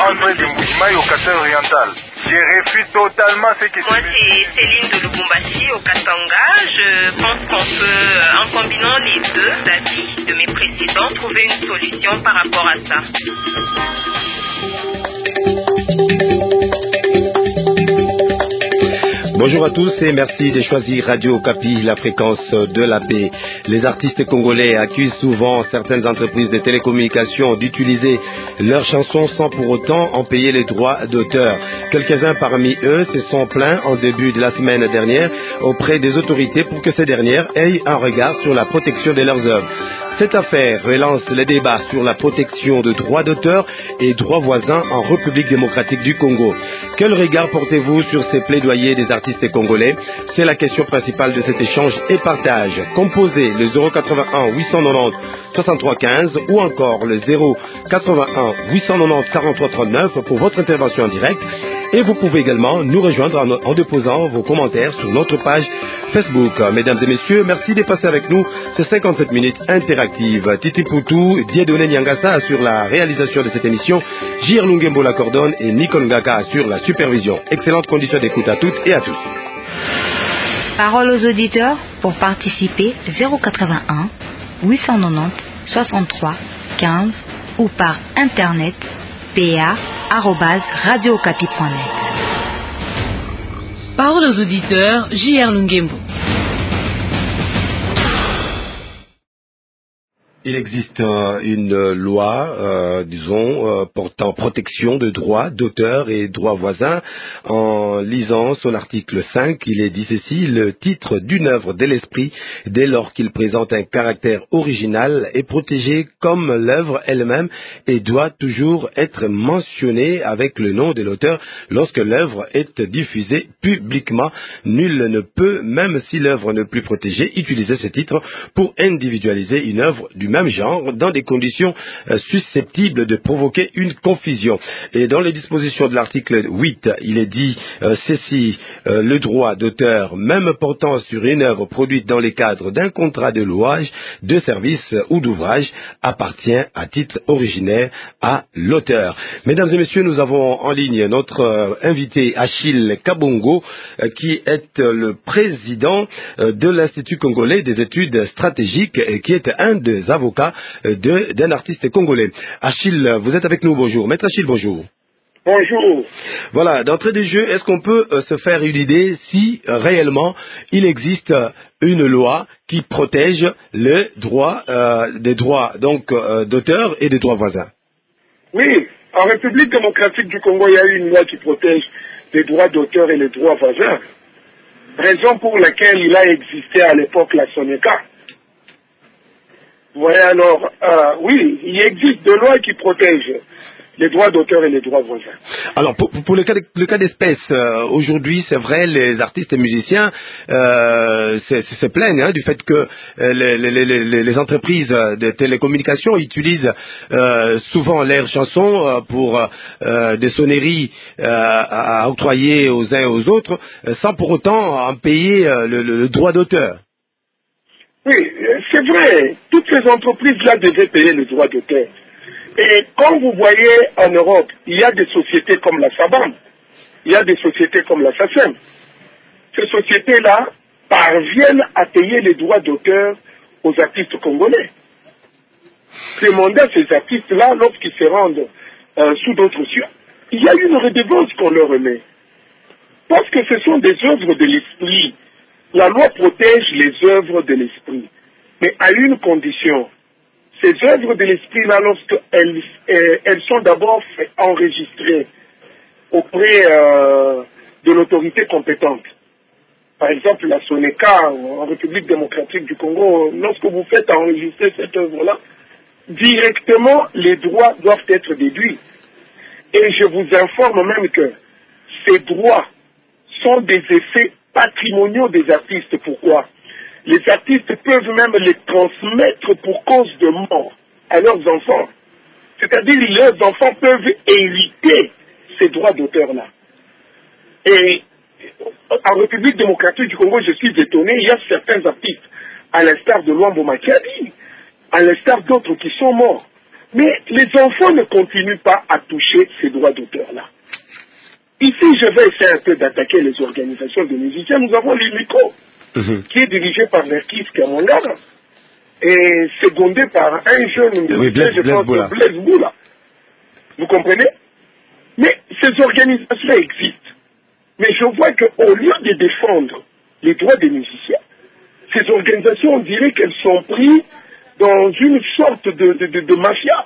André de Mboujimaï au Katanga oriental. Je réfute totalement ce qui se Moi, c'est Céline de Lubumbashi au Katanga. Je pense qu'on peut, en combinant les deux avis de mes précédents, trouver une solution par rapport à ça. Bonjour à tous et merci de choisir Radio Okapi, la fréquence de la paix. Les artistes congolais accusent souvent certaines entreprises de télécommunications d'utiliser leurs chansons sans pour autant en payer les droits d'auteur. Quelques-uns parmi eux se sont plaints en début de la semaine dernière auprès des autorités pour que ces dernières aient un regard sur la protection de leurs œuvres. Cette affaire relance les débats sur la protection de droits d'auteur et droits voisins en République démocratique du Congo. Quel regard portez-vous sur ces plaidoyers des artistes congolais? C'est la question principale de cet échange et partage. Composez le 081 890 63 15 ou encore le 081 890 43 39 pour votre intervention en direct. Et vous pouvez également nous rejoindre en déposant vos commentaires sur notre page Facebook. Mesdames et messieurs, merci de passer avec nous ces 57 minutes interactives. Titi Poutou, Dieudonné Nyangasa assure la réalisation de cette émission, Jir Lungembo la coordonne et Nikon Ngaka assure la supervision. Excellentes conditions d'écoute à toutes et à tous. Parole aux auditeurs pour participer 081 890 63 15 ou par internet pa@radiookapi.net. Parole aux auditeurs, J.R. Lungembo. Il existe une loi, portant protection de droits d'auteur et droits voisins. En lisant son article 5, il est dit ceci: le titre d'une œuvre de l'esprit, dès lors qu'il présente un caractère original, est protégé comme l'œuvre elle-même et doit toujours être mentionné avec le nom de l'auteur lorsque l'œuvre est diffusée publiquement. Nul ne peut, même si l'œuvre n'est plus protégée, utiliser ce titre pour individualiser une œuvre du même genre dans des conditions susceptibles de provoquer une confusion. Et dans les dispositions de l'article 8, il est dit ceci: le droit d'auteur, même portant sur une œuvre produite dans les cadres d'un contrat de louage, de service ou d'ouvrage, appartient à titre originaire à l'auteur. Mesdames et messieurs, nous avons en ligne notre invité Achille Kabongo, qui est le président de l'Institut congolais des études stratégiques et qui est un des avocats d'un artiste congolais. Achille, vous êtes avec nous, bonjour. Maître Achille, bonjour. Bonjour. Voilà, d'entrée de jeu, est-ce qu'on peut se faire une idée si réellement il existe une loi qui protège les droits, des droits d'auteur et des droits voisins? Oui, en République démocratique du Congo, il y a une loi qui protège les droits d'auteur et les droits voisins. Raison pour laquelle il a existé à l'époque la SONECA. Vous voyez alors, oui, il existe des lois qui protègent les droits d'auteur et les droits voisins. Alors, pour le cas d'espèce, aujourd'hui, c'est vrai, les artistes et musiciens se plaignent du fait que les entreprises de télécommunications utilisent souvent leurs chansons pour des sonneries à octroyer aux uns et aux autres, sans pour autant en payer le droit d'auteur. Oui, c'est vrai. Toutes ces entreprises-là devaient payer le droit d'auteur. Et comme vous voyez en Europe, il y a des sociétés comme la SABAM, il y a des sociétés comme la SACEM. Ces sociétés-là parviennent à payer les droits d'auteur aux artistes congolais. Demandez à ces artistes-là, lorsqu'ils se rendent sous d'autres cieux, il y a une redevance qu'on leur remet. Parce que ce sont des œuvres de l'esprit. La loi protège les œuvres de l'esprit, mais à une condition. Ces œuvres de l'esprit-là, lorsqu'elles sont d'abord enregistrées auprès de l'autorité compétente. Par exemple, la SONECA en République démocratique du Congo, lorsque vous faites enregistrer cette œuvre-là, directement les droits doivent être déduits. Et je vous informe même que ces droits sont des effets patrimoniaux des artistes. Pourquoi? Les artistes peuvent même les transmettre pour cause de mort à leurs enfants. C'est-à-dire que leurs enfants peuvent hériter ces droits d'auteur-là. Et en République démocratique du Congo, je suis étonné, il y a certains artistes, à l'instar de Luambo Makiadi, à l'instar d'autres qui sont morts. Mais les enfants ne continuent pas à toucher ces droits d'auteur-là. Ici, je vais essayer un peu d'attaquer les organisations de musiciens. Nous avons l'UNICO, qui est dirigé par Merkis Kamangara et secondé par un jeune musicien, je pense, Blaise Boula. Vous comprenez? Mais ces organisations existent. Mais je vois qu'au lieu de défendre les droits des musiciens, ces organisations, on dirait qu'elles sont prises dans une sorte de mafia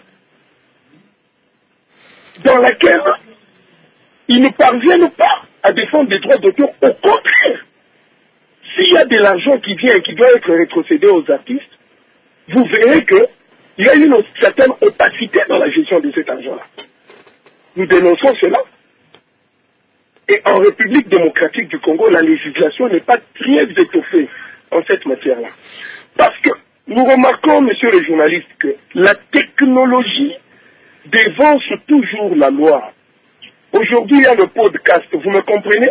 dans laquelle ils ne parviennent pas à défendre les droits d'auteur. Au contraire, s'il y a de l'argent qui vient et qui doit être rétrocédé aux artistes, vous verrez qu'il y a une certaine opacité dans la gestion de cet argent-là. Nous dénonçons cela. Et en République démocratique du Congo, la législation n'est pas très étoffée en cette matière-là. Parce que nous remarquons, messieurs les journalistes, que la technologie dévance toujours la loi. Aujourd'hui, il y a le podcast, vous me comprenez?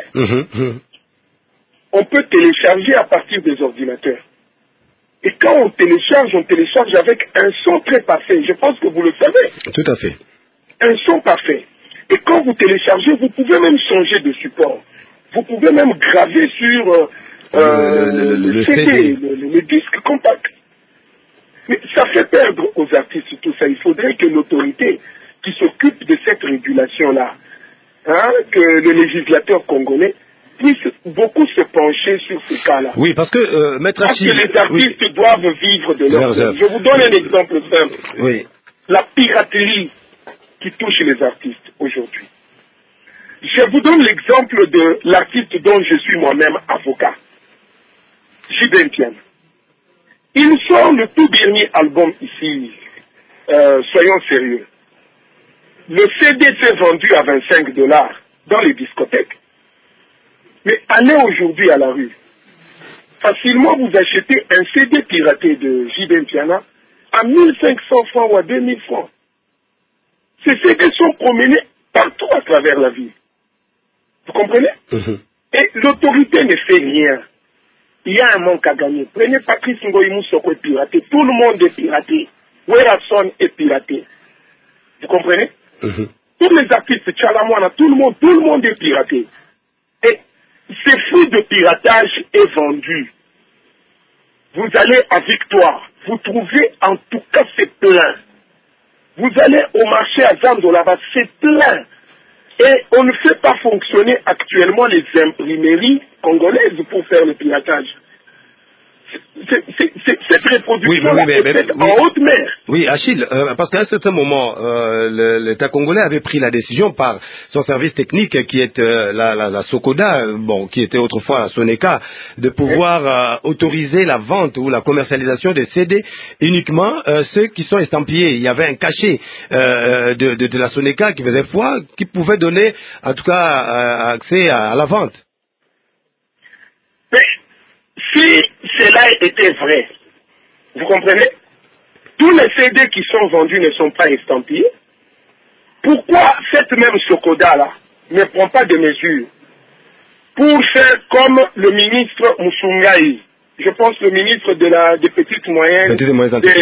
On peut télécharger à partir des ordinateurs. Et quand on télécharge avec un son très parfait. Je pense que vous le savez. Tout à fait. Un son parfait. Et quand vous téléchargez, vous pouvez même changer de support. Vous pouvez même graver sur le CD, le disque compact. Mais ça fait perdre aux artistes tout ça. Il faudrait que l'autorité qui s'occupe de cette régulation-là, que le législateur congolais puisse beaucoup se pencher sur ces cas-là. Oui, parce que, Maître Achille... Parce que les artistes doivent vivre de leur œuvre. Je vous donne un exemple simple. Oui. La piraterie qui touche les artistes aujourd'hui. Je vous donne l'exemple de l'artiste dont je suis moi-même avocat, JB Mpiana. Il sort le tout dernier album ici, soyons sérieux. Le CD s'est vendu à $25 dans les discothèques. Mais allez aujourd'hui à la rue. Facilement, vous achetez un CD piraté de JB Mpiana à 1500 francs ou à 2000 francs. Ces CD sont promenés partout à travers la ville. Vous comprenez? Et l'autorité ne fait rien. Il y a un manque à gagner. Prenez Patrice Ngoïmou Soko est piraté. Tout le monde est piraté. Werrason est piraté. Vous comprenez? Tous les artistes, Tchalamouana, tout le monde est piraté. Et ces fruits de piratage est vendu. Vous allez à Victoire. Vous trouvez, en tout cas, c'est plein. Vous allez au marché à Zandolava, c'est plein. Et on ne fait pas fonctionner actuellement les imprimeries congolaises pour faire le piratage. Cette reproduction est faite en haute mer. Oui, Achille, parce qu'à un certain moment, l'État congolais avait pris la décision par son service technique qui est la Sokoda, qui était autrefois Soneka, de pouvoir autoriser la vente ou la commercialisation des CD uniquement ceux qui sont estampillés. Il y avait un cachet de la Soneka qui faisait foi, qui pouvait donner en tout cas accès à la vente. Mais si cela était vrai, vous comprenez? Tous les CD qui sont vendus ne sont pas estampillés. Pourquoi cette même Sokoda-là ne prend pas de mesures pour faire comme le ministre Moussoungaï, je pense le ministre des petites moyennes, des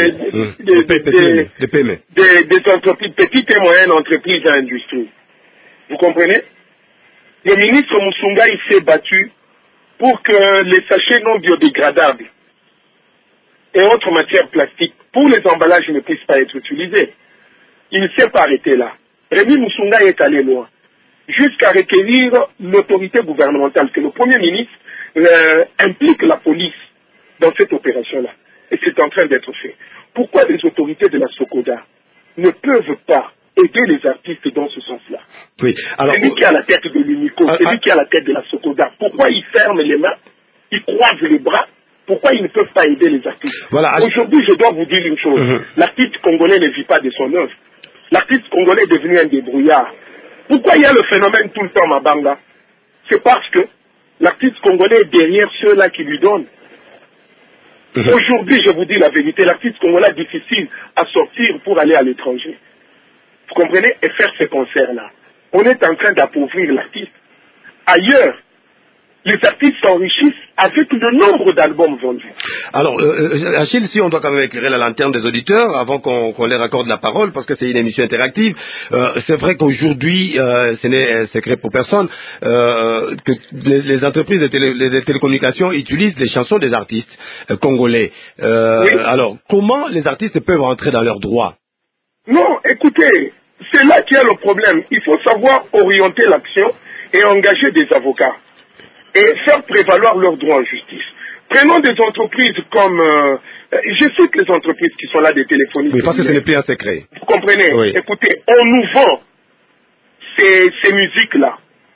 entreprises, petites et moyennes entreprises et industries. Vous comprenez? Le ministre Moussoungaï s'est battu pour que les sachets non biodégradables et autres matières plastiques pour les emballages ne puissent pas être utilisés. Il ne s'est pas arrêté là. Rémi Moussounga est allé loin, jusqu'à requérir l'autorité gouvernementale, que le Premier ministre implique la police dans cette opération-là. Et c'est en train d'être fait. Pourquoi les autorités de la Sokoda ne peuvent pas aider les artistes dans ce sens-là? Oui. Alors, celui qui a la tête de l'UNICO, celui qui a la tête de la Sokoda, pourquoi ils ferment les mains, ils croisent les bras, pourquoi ils ne peuvent pas aider les artistes? Voilà. Aujourd'hui, je dois vous dire une chose. L'artiste congolais ne vit pas de son œuvre. L'artiste congolais est devenu un débrouillard. Pourquoi il y a le phénomène tout le temps Mabanga? C'est parce que l'artiste congolais est derrière ceux-là qui lui donnent. Aujourd'hui, je vous dis la vérité, l'artiste congolais est difficile à sortir pour aller à l'étranger. Vous comprenez? Et faire ces concerts-là. On est en train d'appauvrir l'artiste. Ailleurs, les artistes s'enrichissent avec le nombre d'albums vendus. Alors, Achille, si on doit quand même éclairer la lanterne des auditeurs avant qu'on leur accorde la parole, parce que c'est une émission interactive, c'est vrai qu'aujourd'hui, ce n'est secret pour personne, que les entreprises de télécommunications utilisent les chansons des artistes congolais. Oui. Alors, comment les artistes peuvent entrer dans leurs droits? Non, écoutez, c'est là qu'il y a le problème. Il faut savoir orienter l'action et engager des avocats et faire prévaloir leurs droits en justice. Prenons des entreprises comme... je cite les entreprises qui sont là, des téléphonistes. Oui, parce que ce n'est plus un secret. Vous comprenez? Oui. Écoutez, on nous vend ces musiques-là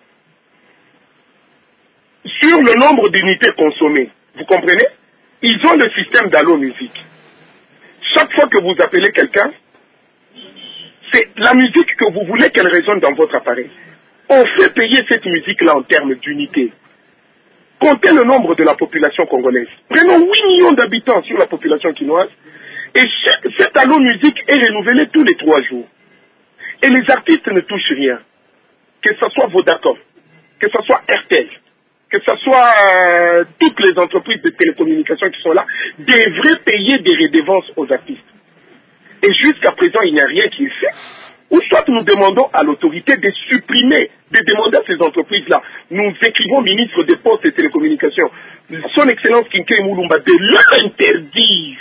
sur le nombre d'unités consommées. Vous comprenez? Ils ont le système d'Allo Musique. Chaque fois que vous appelez quelqu'un, c'est la musique que vous voulez qu'elle résonne dans votre appareil. On fait payer cette musique-là en termes d'unités. Comptez le nombre de la population congolaise. Prenons 8 millions d'habitants sur la population quinoise et cette Allo Musique est renouvelée tous les 3 jours. Et les artistes ne touchent rien. Que ce soit Vodacom, que ce soit RTL, que ce soit toutes les entreprises de télécommunications qui sont là, devraient payer des redevances aux artistes. Et jusqu'à présent, il n'y a rien qui est fait. Ou soit nous demandons à l'autorité de supprimer, de demander à ces entreprises-là. Nous écrivons au ministre des Postes et Télécommunications, son Excellence Kinkei Moulumba, de leur interdire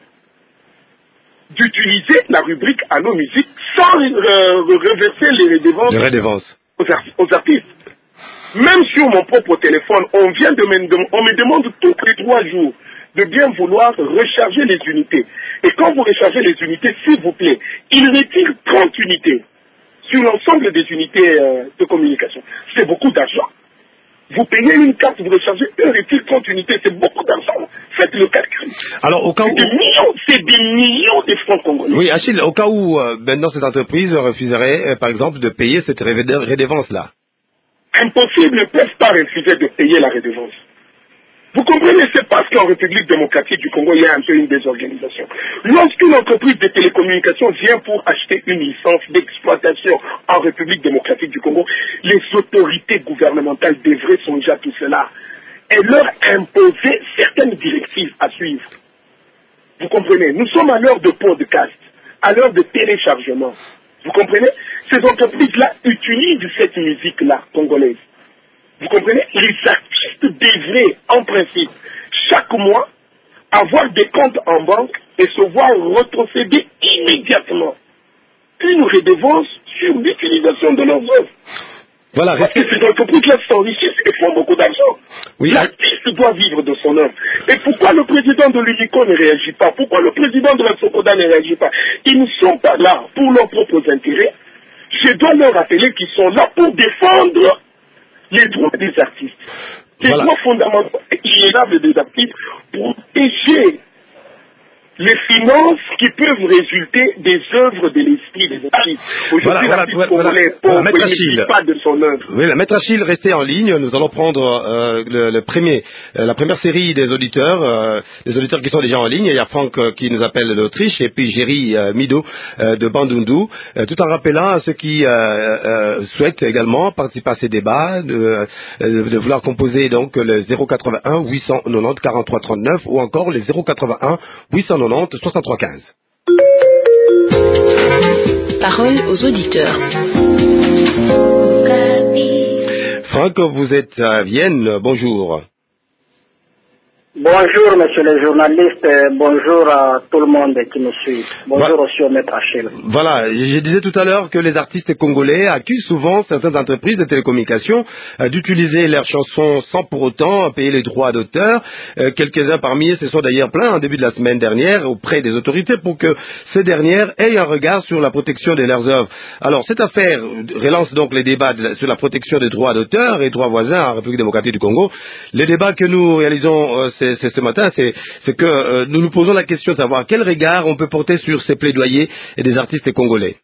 d'utiliser la rubrique Allo Musique sans reverser les redevances aux artistes. Même sur mon propre téléphone, on me demande tous les 3 jours de bien vouloir recharger les unités. Et quand vous rechargez les unités, s'il vous plaît, il retire 30 unités sur l'ensemble des unités de communication. C'est beaucoup d'argent. Vous payez une carte, vous rechargez, il retire 30 unités, c'est beaucoup d'argent. Faites le calcul. Alors, au cas où... C'est des millions de francs congolais. Oui, Achille, au cas où maintenant cette entreprise refuserait, par exemple, de payer cette redevance-là. Impossible, ils ne peuvent pas refuser de payer la redevance. Vous comprenez, c'est parce qu'en République démocratique du Congo, il y a un peu une désorganisation. Lorsqu'une entreprise de télécommunications vient pour acheter une licence d'exploitation en République démocratique du Congo, les autorités gouvernementales devraient songer à tout cela et leur imposer certaines directives à suivre. Vous comprenez, nous sommes à l'heure de podcast, à l'heure de téléchargement. Vous comprenez, ces entreprises-là utilisent cette musique-là congolaise. Vous comprenez? Les artistes devraient, en principe, chaque mois, avoir des comptes en banque et se voir retrocéder immédiatement une redevance sur l'utilisation de leurs œuvres. Voilà, parce que ces entreprises-là s'enrichissent et font beaucoup d'argent. Oui, l'artiste doit vivre de son œuvre. Et pourquoi le président de l'UNICO ne réagit pas? Pourquoi le président de la Sokoda ne réagit pas? Ils ne sont pas là pour leurs propres intérêts. Je dois leur rappeler qu'ils sont là pour défendre les droits des artistes. Les droits fondamentaux et inaliénables des artistes pour protéger les finances qui peuvent résulter des œuvres de l'esprit des artistes. Aujourd'hui, l'artiste congolais pauvre ne vit pas de son œuvre. Oui, Maître Achille, restez en ligne. Nous allons prendre la première série des auditeurs qui sont déjà en ligne. Il y a Franck qui nous appelle d'Autriche et puis Géry Mido de Bandundu. Tout en rappelant à ceux qui souhaitent également participer à ces débats de vouloir composer donc le 081 890 43 39 ou encore le 081 890 63 15. Parole aux auditeurs. Franck, vous êtes à Vienne, bonjour. Bonjour, monsieur le journaliste, bonjour à tout le monde qui nous suit. Bonjour aussi au maître Achille. Voilà, je disais tout à l'heure que les artistes congolais accusent souvent certaines entreprises de télécommunications d'utiliser leurs chansons sans pour autant payer les droits d'auteur. Quelques-uns parmi eux se sont d'ailleurs plaints en début de la semaine dernière auprès des autorités pour que ces dernières aient un regard sur la protection de leurs œuvres. Alors, cette affaire relance donc les débats sur la protection des droits d'auteur et droits voisins en République démocratique du Congo. Les débats que nous réalisons ce matin, c'est que nous nous posons la question de savoir quel regard on peut porter sur ces plaidoyers des artistes congolais.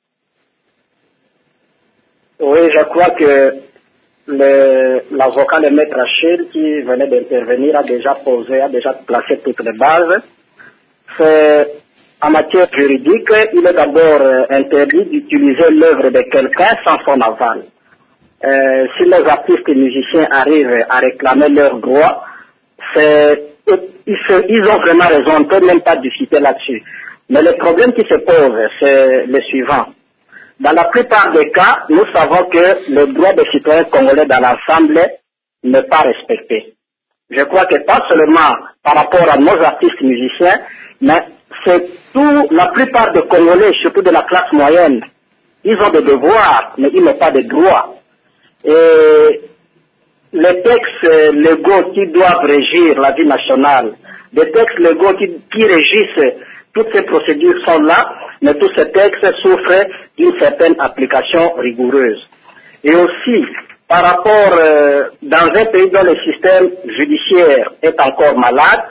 Oui, je crois que l'avocat, le maître Achille, qui venait d'intervenir, a déjà placé toutes les bases. En matière juridique, il est d'abord interdit d'utiliser l'œuvre de quelqu'un sans son aval. Si les artistes et musiciens arrivent à réclamer leurs droits, ils ont vraiment raison, on ne peut même pas discuter là-dessus. Mais le problème qui se pose, c'est le suivant. Dans la plupart des cas, nous savons que le droit des citoyens congolais dans l'ensemble n'est pas respecté. Je crois que pas seulement par rapport à nos artistes musiciens, mais c'est la plupart des Congolais, surtout de la classe moyenne, ils ont des devoirs, mais ils n'ont pas de droits. Et les textes légaux qui doivent régir la vie nationale, des textes légaux qui régissent toutes ces procédures sont là, mais tous ces textes souffrent d'une certaine application rigoureuse. Et aussi, par rapport dans un pays dont le système judiciaire est encore malade,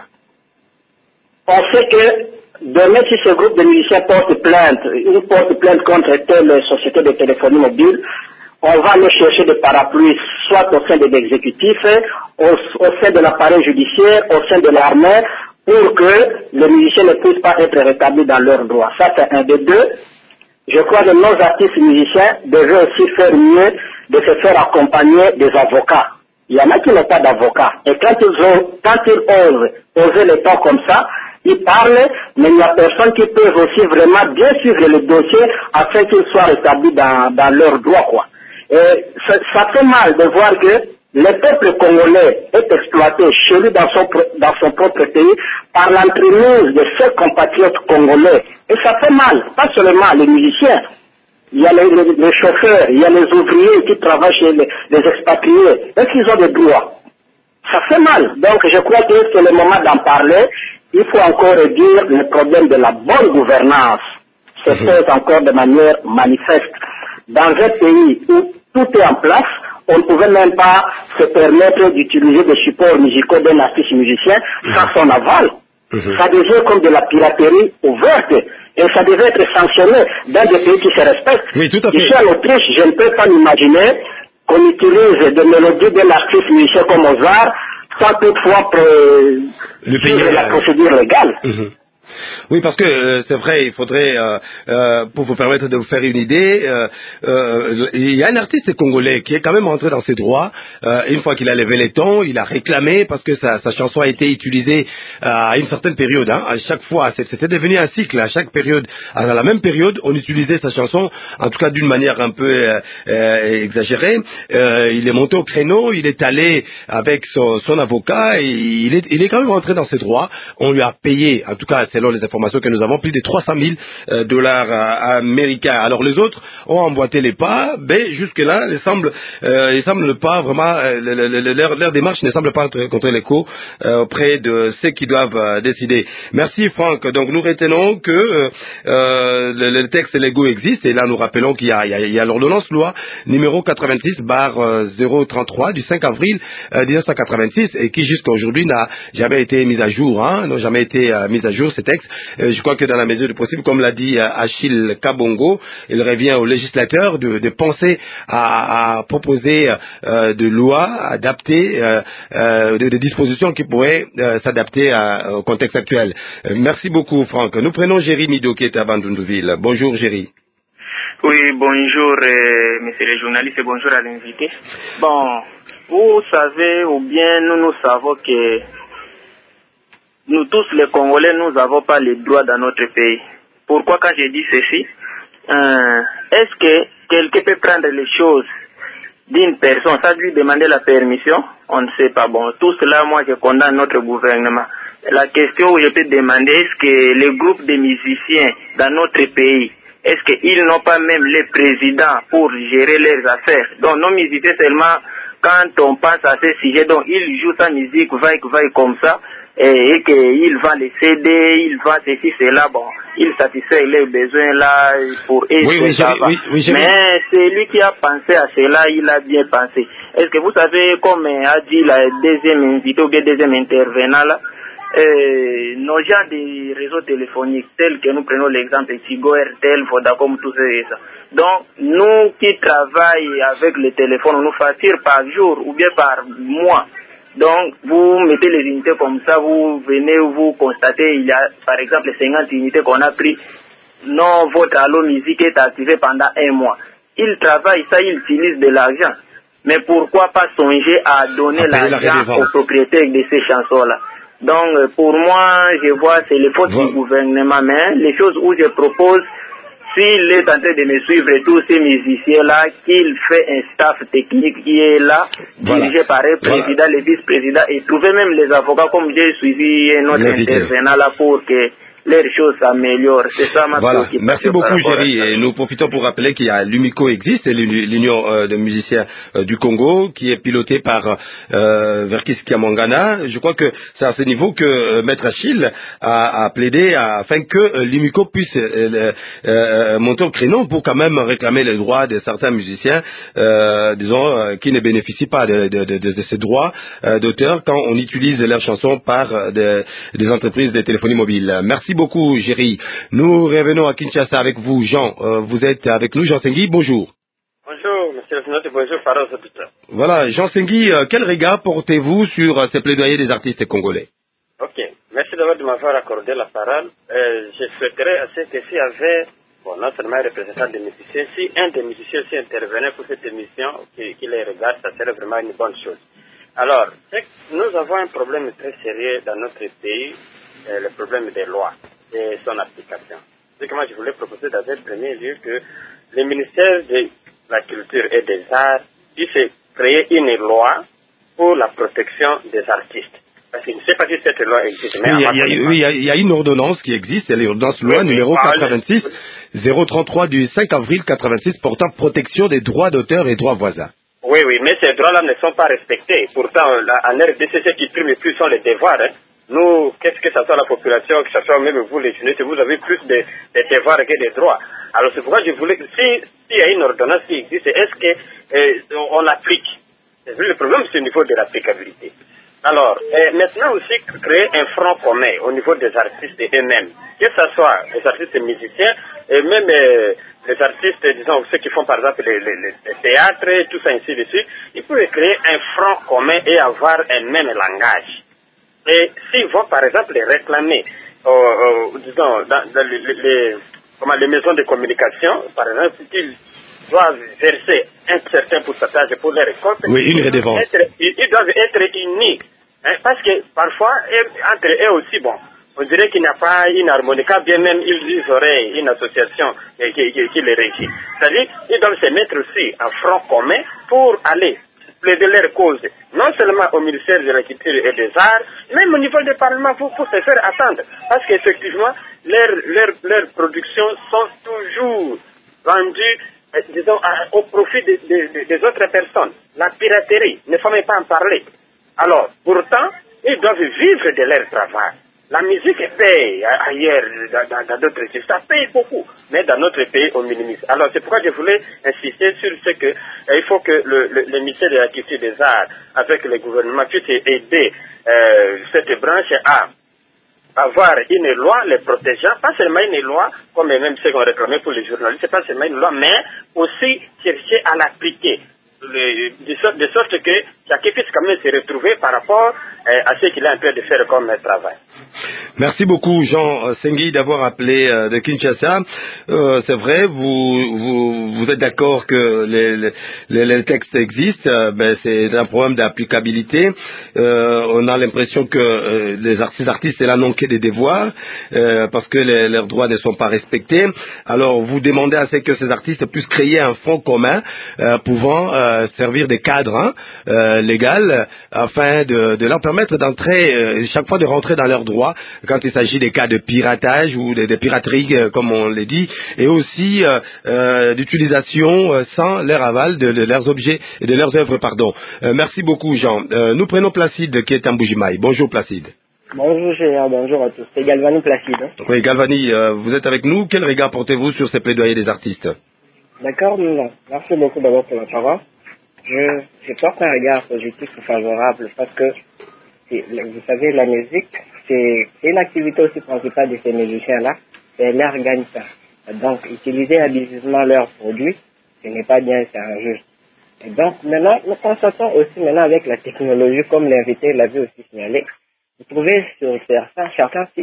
on sait que demain, si ce groupe de musiciens porte plainte contre telle société de téléphonie mobile, on va aller chercher des parapluies, soit au sein de l'exécutif, au sein de l'appareil judiciaire, au sein de l'armée, pour que les musiciens ne puissent pas être rétablis dans leurs droits. Ça, c'est un des deux. Je crois que nos artistes musiciens devraient aussi faire mieux de se faire accompagner des avocats. Il y en a qui n'ont pas d'avocats. Et quand ils osent poser les temps comme ça, ils parlent, mais il n'y a personne qui peut aussi vraiment bien suivre le dossier afin qu'ils soient rétablis dans leurs droits, quoi. Et ça fait mal de voir que le peuple congolais est exploité chez lui dans son propre pays par l'entremise de ses compatriotes congolais. Et ça fait mal, pas seulement les musiciens. Il y a les chauffeurs, il y a les ouvriers qui travaillent chez les expatriés. Est-ce qu'ils ont des droits? Ça fait mal. Donc je crois que c'est le moment d'en parler. Il faut encore dire le problème de la bonne gouvernance se pose encore de manière manifeste. Dans un pays où tout est en place, on ne pouvait même pas se permettre d'utiliser des supports musicaux d'un artiste musicien sans son aval. Ça devient comme de la piraterie ouverte et ça devait être sanctionné dans des pays qui se respectent. Oui, tout à fait. Ici en Autriche, je ne peux pas m'imaginer qu'on utilise des mélodies d'un artiste musicien comme Mozart sans toutefois suivre la procédure légale. Oui, parce que c'est vrai, il faudrait, pour vous permettre de vous faire une idée, il y a un artiste congolais qui est quand même entré dans ses droits. Une fois qu'il a levé les tons, il a réclamé parce que sa chanson a été utilisée à une certaine période. Hein, à chaque fois, c'était devenu un cycle. À chaque période, à la même période, on utilisait sa chanson, en tout cas d'une manière un peu exagérée. Il est monté au créneau, il est allé avec son avocat, et il est quand même entré dans ses droits. On lui a payé, en tout cas, selon les informations que nous avons, plus de 300 000 dollars américains. Alors les autres ont emboîté les pas, mais jusque-là, il semble ne pas vraiment, leur démarche ne semble pas contre l'écho auprès de ceux qui doivent décider. Merci Franck. Donc nous retenons que le texte légaux existe, et là nous rappelons qu'il y a l'ordonnance loi numéro 86/033 du 5 avril 1986 et qui jusqu'à aujourd'hui n'a jamais été mise à jour, n'ont jamais été mise à jour ces textes. Je crois que dans la mesure du possible, comme l'a dit Achille Kabongo, il revient aux législateurs de penser à proposer de lois adaptées, de dispositions qui pourraient s'adapter au contexte actuel. Merci beaucoup Franck. Nous prenons Géry Mido qui est à Bandundouville. Bonjour Géry. Oui, bonjour monsieur le journaliste et bonjour à l'invité. Bon, vous savez ou bien nous savons que nous tous les Congolais, nous n'avons pas les droits dans notre pays. Pourquoi quand je dis ceci, est-ce que quelqu'un peut prendre les choses d'une personne sans lui demander la permission? On ne sait pas. Bon, tout cela, moi, je condamne notre gouvernement. La question où je peux demander, est-ce que les groupes de musiciens dans notre pays, est-ce qu'ils n'ont pas même les présidents pour gérer leurs affaires? Donc, nos musiciens seulement, quand on pense à ces sujets, donc ils jouent sa musique, vaille comme ça, et qu'ils vendent les CD, ils vendent ceci, cela, bon, ils satisfont les besoins là pour eux, oui, mais c'est lui qui a pensé à cela, il a bien pensé. Est-ce que vous savez, comme a dit la deuxième invité ou bien deuxième intervenant là, nos gens des réseaux téléphoniques, tels que nous prenons l'exemple Tigo, RTL, Vodacom, tout ça. Donc, nous qui travaillons avec le téléphone, on nous facture par jour ou bien par mois. Donc, vous mettez les unités comme ça, vous venez, vous constatez, il y a par exemple 50 unités qu'on a pris. Non, votre Allo Musique est activé pendant un mois. Ils travaillent ça, ils utilisent de l'argent. Mais pourquoi pas songer à donner l'argent aux propriétaires de ces chansons-là? Donc, pour moi, je vois, c'est les fautes du gouvernement, mais les choses où je propose, s'il est en train de me suivre, tous ces musiciens-là, qu'il fait un staff technique qui est là, dirigé par le président, le vice-président, et trouver même les avocats, comme j'ai suivi notre intervenant là, pour que les choses s'améliorent. C'est ça ma préoccupation. Merci beaucoup, Géry. Et nous profitons pour rappeler qu'il y a l'UMICO existe, l'Union de musiciens du Congo, qui est pilotée par Verkis Kiamangana. Je crois que c'est à ce niveau que Maître Achille a plaidé afin que l'UMICO puisse monter au créneau pour quand même réclamer les droits de certains musiciens, disons, qui ne bénéficient pas de ces droits d'auteur quand on utilise leurs chansons par des entreprises de téléphonie mobile. Merci beaucoup, Géry. Nous revenons à Kinshasa avec vous, Jean. Vous êtes avec nous, Jean Sengui. Bonjour. Bonjour, monsieur le sénateur. Bonjour, parole aux auditeurs. Voilà, Jean Sengui, quel regard portez-vous sur ces plaidoyers des artistes congolais? Ok, merci d'abord de m'avoir accordé la parole. Je souhaiterais à ce que s'il y avait, non seulement un représentant des musiciens, si un des musiciens aussi intervenait pour cette émission, qui les regarde, ça serait vraiment une bonne chose. Alors, nous avons un problème très sérieux dans notre pays, le problème des lois et son application. C'est que moi je voulais proposer dans un premier lieu que le ministère de la Culture et des Arts puisse créer une loi pour la protection des artistes. Parce que je ne sais pas si cette loi existe. Mais il y a une ordonnance qui existe, c'est l'ordonnance loi numéro 86-033 du 5 avril 86 portant protection des droits d'auteur et droits voisins. Oui, mais ces droits-là ne sont pas respectés. Pourtant, en RDC, ce qui prime le plus sont les devoirs. Nous, qu'est-ce que ça soit la population, que ce soit même vous, les journalistes, vous avez plus de devoirs que des droits. Alors c'est pourquoi je voulais, s'il y a une ordonnance qui existe, est-ce qu'on l'applique? Le problème, c'est au niveau de l'applicabilité. Alors, maintenant aussi, créer un front commun au niveau des artistes eux-mêmes, que ce soit les artistes musiciens et même les artistes, disons, ceux qui font par exemple les théâtres, tout ça ainsi de suite, ils peuvent créer un front commun et avoir un même langage. Et s'ils vont par exemple les réclamer, disons, dans les maisons de communication, par exemple, qu'ils doivent verser un certain pourcentage pour les récoltes. Oui, une redevance. Ils doivent être unis. Hein, parce que parfois, entre eux aussi, on dirait qu'il n'y a pas une harmonie. Quand bien même ils auraient une association qui les régit. C'est-à-dire, ils doivent se mettre aussi en front commun pour aller plaider leur cause, non seulement au ministère de la Culture et des Arts, même au niveau du Parlement pour se faire attendre. Parce qu'effectivement, leurs productions sont toujours vendues, disons, au profit des autres personnes. La piraterie, ne faut même pas en parler. Alors, pourtant, ils doivent vivre de leur travail. La musique paye ailleurs, dans d'autres pays, ça paye beaucoup, mais dans notre pays, on minimise. Alors, c'est pourquoi je voulais insister sur ce que il faut que le ministère de la Culture et des Arts, avec le gouvernement, puisse aider cette branche à avoir une loi les protégeant, pas seulement une loi, comme même ce qu'on réclamait pour les journalistes, c'est pas seulement une loi, mais aussi chercher à l'appliquer. De sorte que chacun puisse quand même se retrouver par rapport à ce qu'il est en train de faire comme travail. Merci beaucoup, Jean Sengui, d'avoir appelé de Kinshasa. C'est vrai, vous êtes d'accord que les textes existent, c'est un problème d'applicabilité. On a l'impression que les artistes là n'ont que des devoirs parce que leurs droits ne sont pas respectés. Alors, vous demandez à ce que ces artistes puissent créer un front commun pouvant servir de cadre légal afin de leur permettre d'entrer, chaque fois de rentrer dans leurs droits quand il s'agit des cas de piratage ou de piraterie, comme on l'a dit, et aussi d'utilisation sans leur aval de leurs objets et de leurs œuvres, pardon. Merci beaucoup, Jean. Nous prenons Placide qui est en Mbujimaï. Bonjour, Placide. Bonjour, Géant, bonjour à tous. C'est Galvani Placide. Oui, Galvani, vous êtes avec nous. Quel regard portez-vous sur ces plaidoyers des artistes? D'accord, merci beaucoup d'abord pour la parole. Je porte un regard positif ou favorable parce que, vous savez, la musique, c'est une activité aussi principale de ces musiciens-là, c'est leur gagne-pain. Donc, utiliser abusivement leurs produits, ce n'est pas bien, c'est injuste. Et donc, maintenant, nous constatons aussi maintenant avec la technologie, comme l'invité l'avait aussi signalé, vous trouvez sur certains sites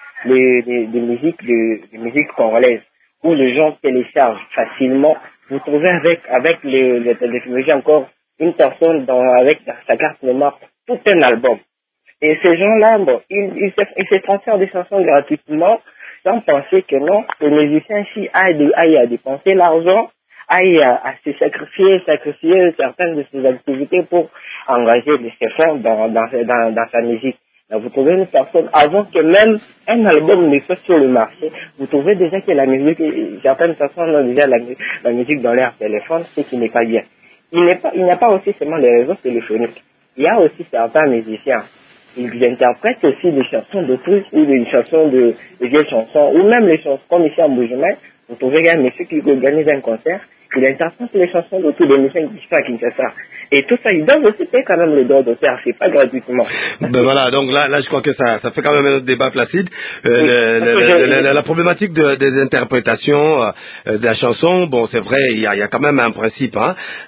des musiques congolaises où les gens téléchargent facilement. Vous trouvez avec les technologies encore une personne avec sa carte mémoire tout un album. Et ces gens-là, bon, ils se transfèrent des chansons gratuitement sans penser que non, le musicien ici aille à dépenser l'argent, aille à se sacrifier certaines de ses activités pour engager ses fonds dans sa musique. Là, vous trouvez une personne, avant que même un album ne soit sur le marché, vous trouvez déjà que la musique, certaines personnes ont déjà la musique dans leur téléphone, ce qui n'est pas bien. Il n'y a pas aussi seulement les réseaux téléphoniques. Il y a aussi certains musiciens. Ils interprètent aussi des chansons d'autrui ou des chansons des vieilles chansons, ou même les chansons, comme ici à Mbujimai, vous trouvez un monsieur qui organise un concert, il interprète les chansons d'autrui des musiciens qui sont à Kinshasa. Et tout ça, ils doivent aussi payer quand même le droit d'auteur, c'est pas gratuitement. Ben voilà, donc là je crois que ça fait quand même un autre débat placide. La problématique des interprétations de la chanson, bon c'est vrai, il y a quand même un principe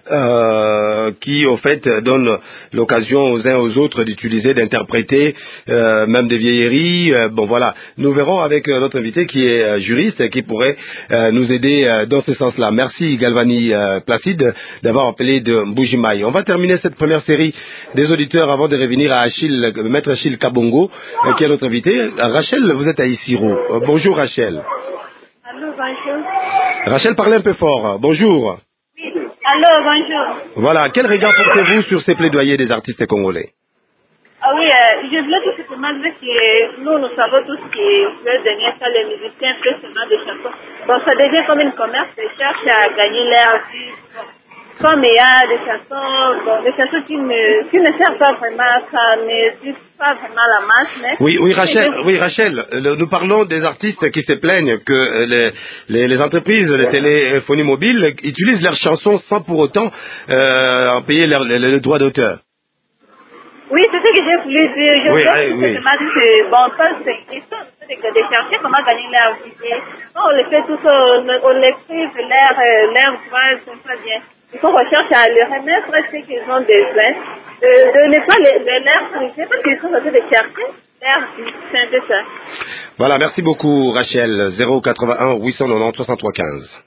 qui au fait donne l'occasion aux uns aux autres d'utiliser, d'interpréter même des vieilleries. Bon voilà, nous verrons avec notre invité qui est juriste et qui pourrait nous aider dans ce sens-là. Merci Galvani Placide d'avoir appelé de Mbujimai. On va terminer cette première série des auditeurs avant de revenir à Maître Achille Kabongo, qui est notre invité. Rachel, vous êtes à Isiro. Bonjour Rachel. Allô, bonjour. Rachel, parlez un peu fort. Bonjour. Oui. Allô, bonjour. Voilà, quel regard portez-vous sur ces plaidoyers des artistes congolais? Ah oui, je voulais tout simplement dire que nous savons tous que le dernier temps, les musiciens font seulement des chansons. Bon, ça devient comme une commerce, ils cherchent à gagner l'air aussi. Comme il y a des chansons qui ne servent pas vraiment, ça ne suit pas vraiment la masse. Mais Oui, Rachel, nous parlons des artistes qui se plaignent que les entreprises de téléphonie mobile utilisent leurs chansons sans pour autant payer le droit d'auteur. Oui, c'est ce que j'ai voulu dire. Je voulais tout simplement dire que, bon, ça c'est une question de chercher comment gagner l'air aussi. On les fait tous, on les prive l'air droit, c'est pas bien. Il faut rechercher à leur remettre ce qu'ils ont besoin, de ne pas les l'air priver parce qu'ils sont en train de chercher l'air, c'est un peu ça. Voilà, merci beaucoup Rachel. 081 890 63 15.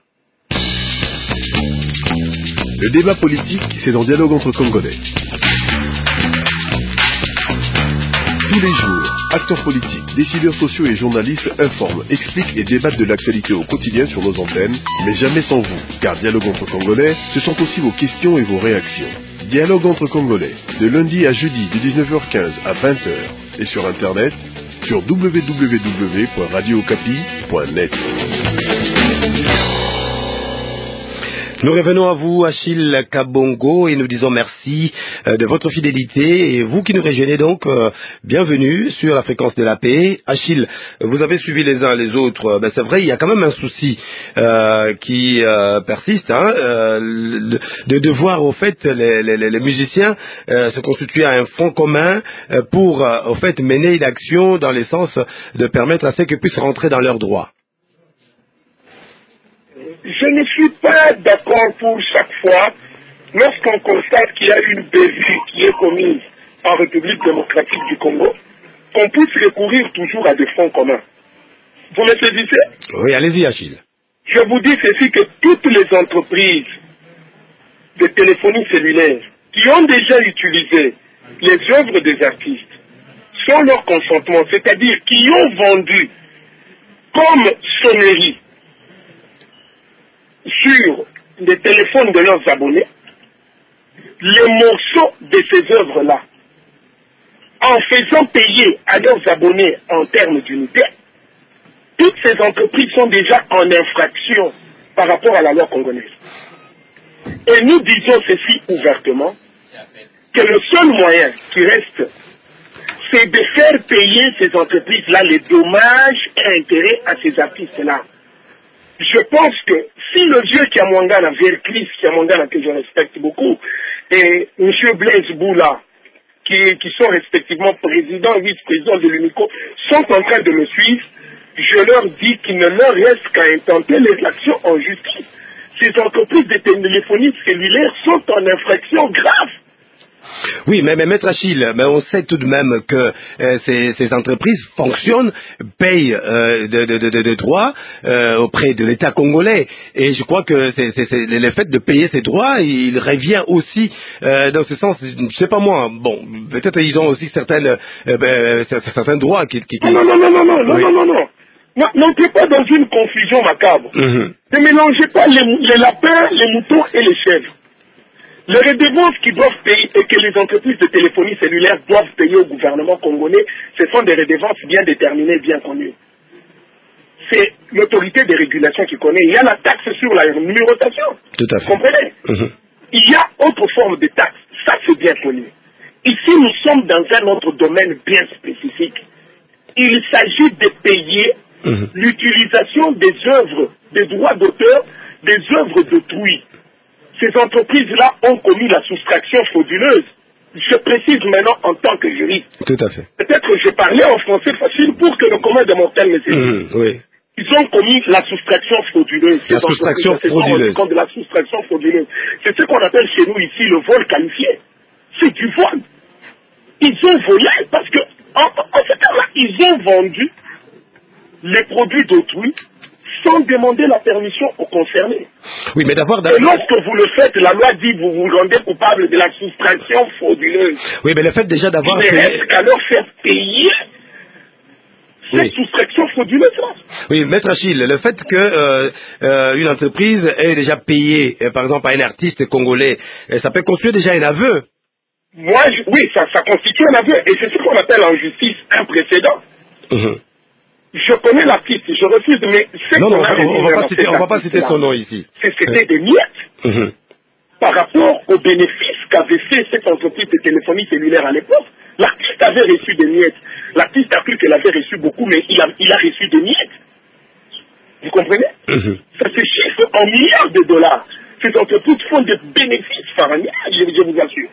Le débat politique, c'est dans Dialogue entre Congolais. Tous les jours, acteurs politiques, décideurs sociaux et journalistes informent, expliquent et débattent de l'actualité au quotidien sur nos antennes, mais jamais sans vous, car Dialogue entre Congolais, ce sont aussi vos questions et vos réactions. Dialogue entre Congolais, de lundi à jeudi de 19h15 à 20h, et sur Internet, sur www.radiocapi.net. Nous revenons à vous, Achille Kabongo, et nous disons merci de votre fidélité. Et vous qui nous rejoignez donc, bienvenue sur la fréquence de la paix. Achille, vous avez suivi les uns les autres. Ben c'est vrai, il y a quand même un souci qui persiste, de voir au fait les musiciens se constituer à un front commun pour au fait mener une action dans le sens de permettre à ceux qu'ils puissent rentrer dans leurs droits. Je ne suis pas d'accord pour chaque fois, lorsqu'on constate qu'il y a une bévue qui est commise en République démocratique du Congo, qu'on puisse recourir toujours à des fonds communs. Vous me saisissez? Oui, allez-y, Achille. Je vous dis ceci, que toutes les entreprises de téléphonie cellulaire qui ont déjà utilisé les œuvres des artistes sans leur consentement, c'est-à-dire qui ont vendu comme sonnerie sur les téléphones de leurs abonnés les morceaux de ces œuvres-là, en faisant payer à leurs abonnés en termes d'unité, toutes ces entreprises sont déjà en infraction par rapport à la loi congolaise. Et nous disons ceci ouvertement, que le seul moyen qui reste, c'est de faire payer ces entreprises-là les dommages et intérêts à ces artistes-là. Je pense que si le vieux Kiamwangana, Verclis Kiamwangana, que je respecte beaucoup, et M. Blaise Boula, qui sont respectivement président et vice-président de l'UNICO, sont en train de me suivre, je leur dis qu'il ne leur reste qu'à intenter les actions en justice. Ces entreprises de téléphonie cellulaire sont en infraction grave. Oui, mais Maître Achille, mais on sait tout de même que ces entreprises fonctionnent, payent de droits auprès de l'État congolais. Et je crois que le fait de payer ces droits, il revient aussi dans ce sens, je sais pas moi, bon, peut-être ils ont aussi certains droits qui... Non. N'entrez pas dans une confusion macabre. Ne mélangez pas les lapins, les moutons et les chèvres. Les redevances qui doivent payer et que les entreprises de téléphonie cellulaire doivent payer au gouvernement congolais, ce sont des redevances bien déterminées, bien connues. C'est l'autorité de régulation qui connaît. Il y a la taxe sur la numérotation. Tout à fait. Vous comprenez? Il y a autre forme de taxe. Ça, c'est bien connu. Ici, nous sommes dans un autre domaine bien spécifique. Il s'agit de payer l'utilisation des œuvres, des droits d'auteur, des œuvres d'autrui. Ces entreprises-là ont commis la soustraction frauduleuse. Je précise maintenant en tant que juriste. Tout à fait. Peut-être que je parlais en français facile pour que le commun des mortels me saisisse. Oui. Ils ont commis la soustraction frauduleuse. La soustraction frauduleuse. De la soustraction frauduleuse. C'est ce qu'on appelle chez nous ici le vol qualifié. C'est du vol. Ils ont volé parce que, en ce cas-là, ils ont vendu les produits d'autrui sans demander la permission aux concernés. Oui, mais d'abord... Et lorsque vous le faites, la loi dit que vous vous rendez coupable de la soustraction frauduleuse. Oui, mais le fait déjà d'avoir... Il ne reste qu'à leur faire payer cette soustraction frauduleuse-là. Oui, Maître Achille, le fait que une entreprise ait déjà payé, par exemple, à un artiste congolais, ça peut constituer déjà un aveu. Oui, ça constitue un aveu. Et c'est ce qu'on appelle en justice un précédent. Je connais l'artiste, je refuse, mais on ne va pas citer son nom ici. C'était des miettes par rapport aux bénéfices qu'avait fait cette entreprise de téléphonie cellulaire à l'époque. L'artiste avait reçu des miettes. L'artiste a cru qu'elle avait reçu beaucoup, mais il a reçu des miettes. Vous comprenez? Ça se chiffre en milliards de dollars. Ces entreprises font des bénéfices faramineux, je vous assure.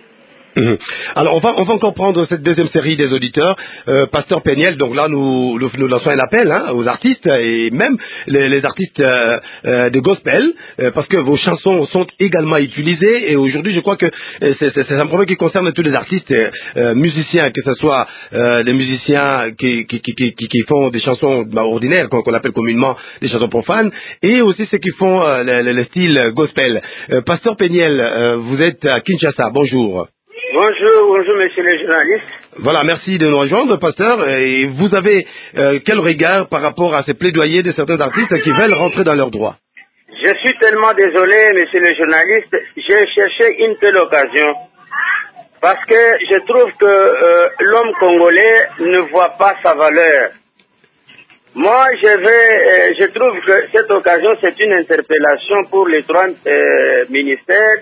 Alors on va encore prendre cette deuxième série des auditeurs. Pasteur Péniel, donc là nous lançons un appel aux artistes et même les artistes de gospel, parce que vos chansons sont également utilisées et aujourd'hui je crois que c'est un problème qui concerne tous les artistes musiciens, que ce soit les musiciens qui font des chansons ordinaires qu'on appelle communément des chansons profanes et aussi ceux qui font le style gospel. Pasteur Péniel, vous êtes à Kinshasa, bonjour. Bonjour, monsieur le journaliste. Voilà, merci de nous rejoindre, pasteur. Et vous avez quel regard par rapport à ces plaidoyers de certains artistes qui veulent rentrer dans leurs droits? Je suis tellement désolé, monsieur le journaliste, j'ai cherché une telle occasion. Parce que je trouve que l'homme congolais ne voit pas sa valeur. Moi, je trouve que cette occasion, c'est une interpellation pour les trois ministères.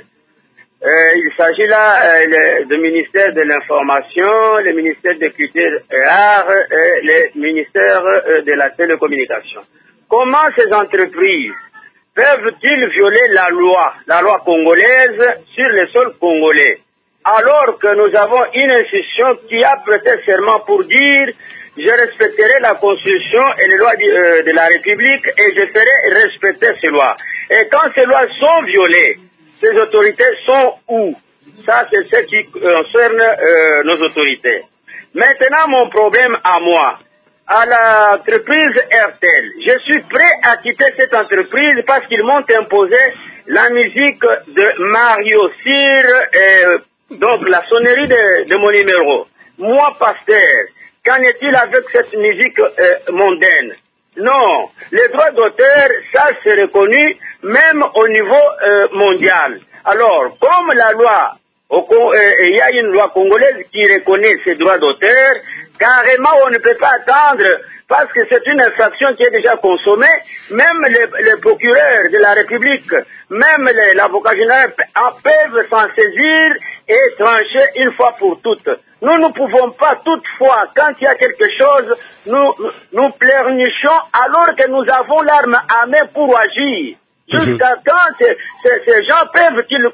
Il s'agit là du ministère de l'Information, le ministère de Culture et Arts et le ministère de la Télécommunication. Comment ces entreprises peuvent-ils violer la loi congolaise sur le sol congolais, alors que nous avons une institution qui a prêté serment pour dire « Je respecterai la Constitution et les lois de la République et je ferai respecter ces lois ». Et quand ces lois sont violées, ces autorités sont où? Ça, c'est ce qui concerne nos autorités. Maintenant, mon problème à moi, à l'entreprise RTL, je suis prêt à quitter cette entreprise parce qu'ils m'ont imposé la musique de Mario Cyr, donc la sonnerie de mon numéro. Moi, pasteur, qu'en est-il avec cette musique mondaine? Non, les droits d'auteur, ça c'est reconnu même au niveau mondial. Alors, comme la loi, il y a une loi congolaise qui reconnaît ces droits d'auteur, carrément on ne peut pas attendre parce que c'est une infraction qui est déjà consommée. Même les procureurs de la République, même l'avocat général peuvent s'en saisir et trancher une fois pour toutes. Nous ne pouvons pas toutefois, quand il y a quelque chose, nous pleurnichons alors que nous avons l'arme à main pour agir. Jusqu'à quand ces gens peuvent-ils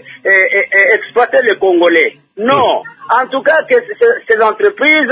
exploiter les Congolais? Non. En tout cas, que ces entreprises,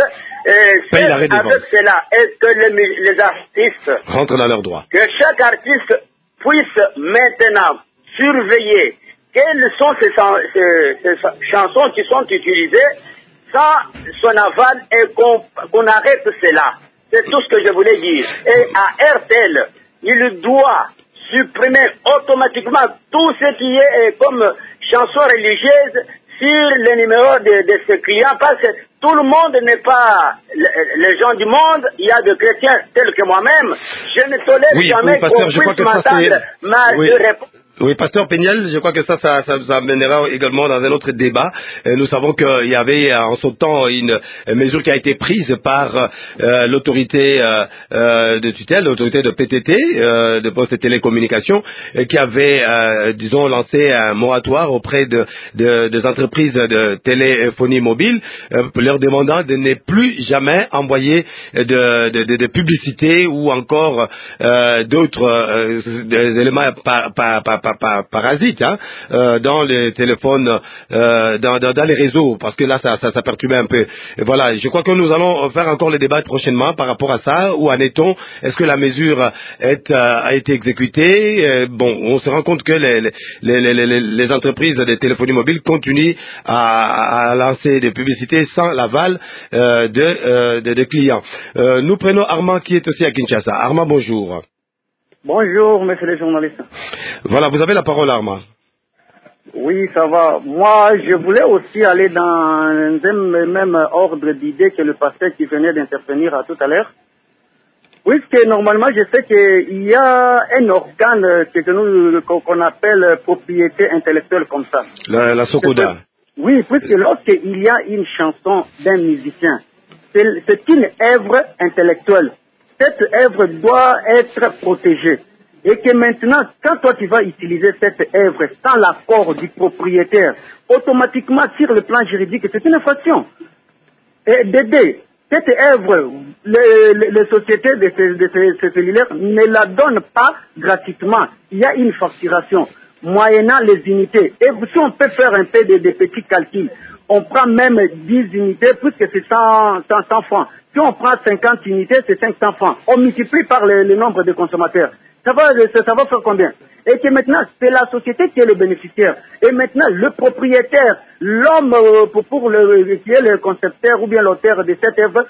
avec cela, est-ce que les artistes rentrent dans leurs droits? Que chaque artiste puisse maintenant surveiller quelles sont ces chansons qui sont utilisées sans son aval et qu'on arrête cela. C'est tout ce que je voulais dire. Et à RTL, il doit supprimer automatiquement tout ce qui est comme chansons religieuses sur les numéros de ses clients, parce que tout le monde n'est pas les gens du monde. Il y a des chrétiens tels que moi-même. Je ne tolère jamais qu'on puisse m'entendre ma réponse. Oui, pasteur Péniel, je crois que ça nous amènera également dans un autre débat. Nous savons qu'il y avait en son temps une mesure qui a été prise par l'autorité de tutelle, l'autorité de PTT, de Poste et Télécommunications, qui avait, disons, lancé un moratoire auprès des entreprises de téléphonie mobile, leur demandant de ne plus jamais envoyer de publicité ou encore d'autres des éléments parasites dans les téléphones, dans les réseaux, parce que là ça perturbait un peu. Et voilà, je crois que nous allons faire encore le débat prochainement par rapport à ça. Où en est-on? Est-ce que la mesure a été exécutée? Bon, on se rend compte que les entreprises de téléphonie mobile continuent à lancer des publicités sans l'aval des clients. Nous prenons Armand qui est aussi à Kinshasa. Armand, bonjour. Bonjour, monsieur le journaliste. Voilà, vous avez la parole, Armand. Oui, ça va. Moi, je voulais aussi aller dans un même ordre d'idées que le pasteur qui venait d'intervenir à tout à l'heure. Puisque normalement, je sais qu'il y a un organe qu'on appelle propriété intellectuelle comme ça. La SOCODA. Oui, puisque lorsqu'il y a une chanson d'un musicien, c'est une œuvre intellectuelle. Cette œuvre doit être protégée. Et que maintenant, quand toi tu vas utiliser cette œuvre sans l'accord du propriétaire, automatiquement sur le plan juridique, c'est une infraction. Et d'aider cette œuvre, les sociétés de ces cellulaires ne la donnent pas gratuitement. Il y a une facturation moyennant les unités. Et si on peut faire un peu de petits calculs, on prend même 10 unités puisque c'est 100 francs. Si on prend 50 unités, c'est 500 francs. On multiplie par le nombre de consommateurs. Ça va faire combien? Et que maintenant, c'est la société qui est le bénéficiaire. Et maintenant, le propriétaire, l'homme qui est le concepteur ou bien l'auteur de cette œuvre,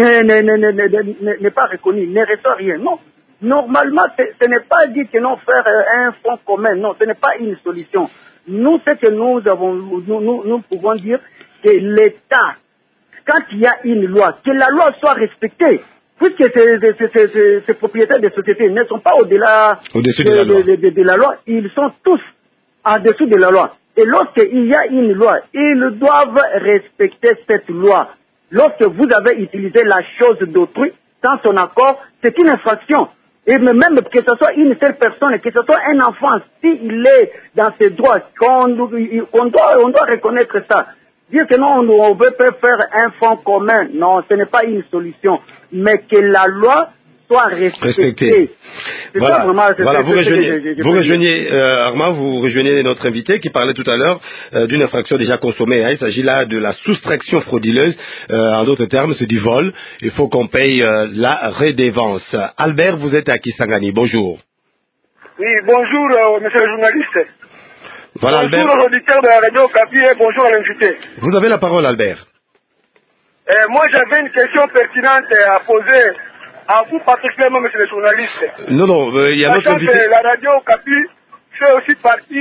n'est pas reconnu, ne reçoit rien. Non. Normalement, ce n'est pas dit que non faire un fonds commun. Non, ce n'est pas une solution. Nous, ce que nous pouvons dire que l'État, quand il y a une loi, que la loi soit respectée, puisque ces propriétaires de sociétés ne sont pas au-delà de la loi, ils sont tous en dessous de la loi. Et lorsqu'il y a une loi, ils doivent respecter cette loi. Lorsque vous avez utilisé la chose d'autrui sans son accord, c'est une infraction. Et même que ce soit une seule personne, que ce soit un enfant, s'il est dans ses droits, on doit reconnaître ça. Dire que non, on veut pas faire un fonds commun, non, ce n'est pas une solution. Mais que la loi soit respectée. Voilà, vous rejoignez Armand, vous rejoignez notre invité qui parlait tout à l'heure d'une infraction déjà consommée. Il s'agit là de la soustraction frauduleuse. En d'autres termes, c'est du vol. Il faut qu'on paye la redevance. Albert, vous êtes à Kisangani. Bonjour. Oui, bonjour, monsieur le journaliste. Voilà, bonjour Albert. aux auditeurs de la radio Kapi et bonjour à l'invité. Vous avez la parole, Albert. Moi, j'avais une question pertinente à poser à vous particulièrement, monsieur le journaliste. Non, il y a notre invité. La radio Kapi fait aussi partie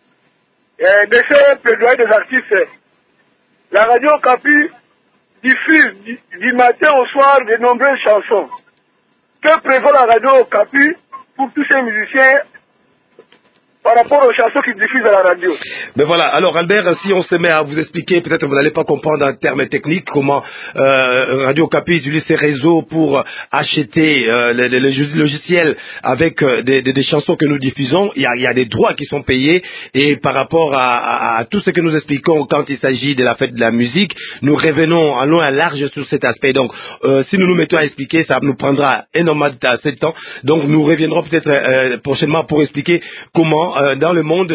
de ces plaidoyers des artistes. La radio Kapi diffuse du matin au soir de nombreuses chansons. Que prévoit la radio Kapi pour tous ces musiciens par rapport aux chansons qu'ils diffusent à la radio? Ben voilà, alors Albert, si on se met à vous expliquer, peut-être vous n'allez pas comprendre en termes techniques comment Radio Kapi utilise ses réseaux pour acheter les logiciels avec des chansons que nous diffusons. Il y a des droits qui sont payés et par rapport à tout ce que nous expliquons quand il s'agit de la fête de la musique, nous revenons en long et large sur cet aspect. Donc, si nous nous mettons à expliquer, ça nous prendra énormément de temps. Donc, nous reviendrons peut-être prochainement pour expliquer comment dans le monde,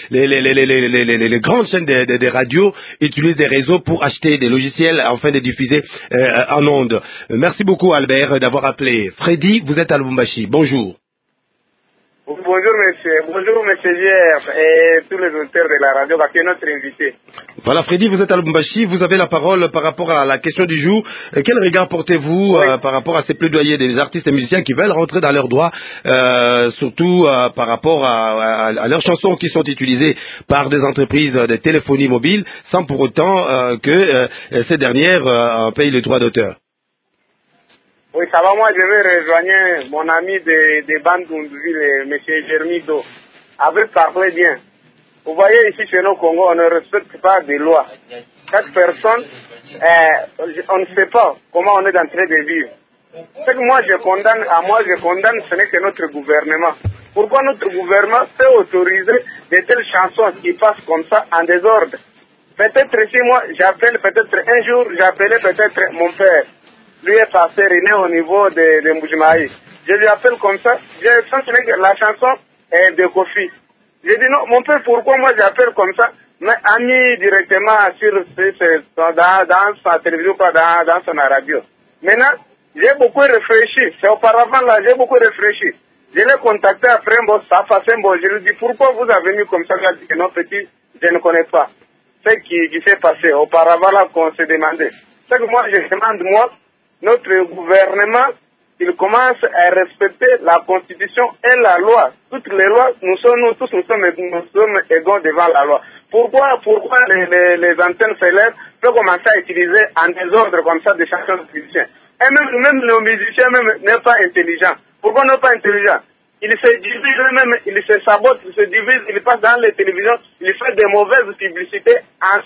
les grandes chaînes des radios utilisent des réseaux pour acheter des logiciels afin de diffuser en ondes. Merci beaucoup, Albert, d'avoir appelé. Freddy, vous êtes à Lubumbashi. Bonjour. Bonjour monsieur GF et tous les auditeurs de la radio, qui est notre invité. Voilà, Freddy, vous êtes à Lubumbashi, vous avez la parole par rapport à la question du jour. Quel regard portez-vous par rapport à ces plaidoyers des artistes et musiciens qui veulent rentrer dans leurs droits, surtout par rapport à leurs chansons qui sont utilisées par des entreprises de téléphonie mobile, sans pour autant que ces dernières payent les droits d'auteur? Oui, ça va, moi je vais rejoindre mon ami de Bandunville, M. Jérémy Do. Avec parler bien. Vous voyez ici chez nous au Congo, on ne respecte pas des lois. Chaque personne, on ne sait pas comment on est en train de vivre. Ce que moi je condamne, ce n'est que notre gouvernement. Pourquoi notre gouvernement peut autoriser de telles chansons qui passent comme ça en désordre? Peut-être si moi j'appelle, peut-être un jour, j'appelais peut-être mon père. Lui est passé René au niveau de Mbujimaï. Je lui appelle comme ça. Je sens que la chanson est de Kofi. J'ai dit non, mon père, pourquoi moi j'appelle comme ça? Mais ami directement dans sa télévision, dans son radio. Maintenant, j'ai beaucoup réfléchi. C'est auparavant là, j'ai beaucoup réfléchi. Je l'ai contacté après un bon, ça passe un bon. Je lui ai dit pourquoi vous avez mis comme ça? Il a dit que non, petit, je ne connais pas. Ce qui s'est passé auparavant là qu'on s'est demandé. C'est que moi, je demande, notre gouvernement, il commence à respecter la Constitution et la loi. Toutes les lois, nous sommes égaux devant la loi. Pourquoi les antennes stellaires peuvent commencer à utiliser en désordre comme ça des chansons de musiciens? Et même nos musiciens n'est pas intelligent. Pourquoi n'est pas intelligent? Il se divise même, il se sabote, il se divise, il passe dans les télévisions, il fait des mauvaises publicités en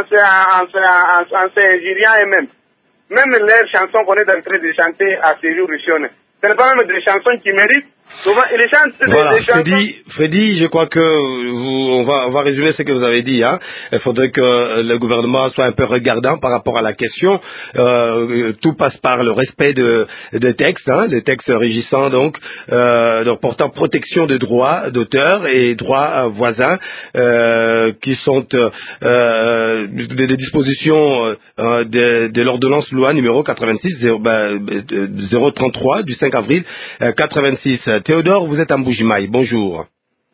s'injuriant eux-mêmes. Même les chansons qu'on est en train de chanter à ces jours, ce n'est pas même des chansons qui méritent. Souvent, ils chantent des chansons. Freddy, je crois que on va résumer ce que vous avez dit. Hein. Il faudrait que le gouvernement soit un peu regardant par rapport à la question. Tout passe par le respect des textes, hein, les textes régissant donc portant protection des droits d'auteur et droits voisins, qui sont des dispositions de l'ordonnance loi numéro 86 033 du 5 avril 86. Théodore, vous êtes à Mbujimaï. Bonjour.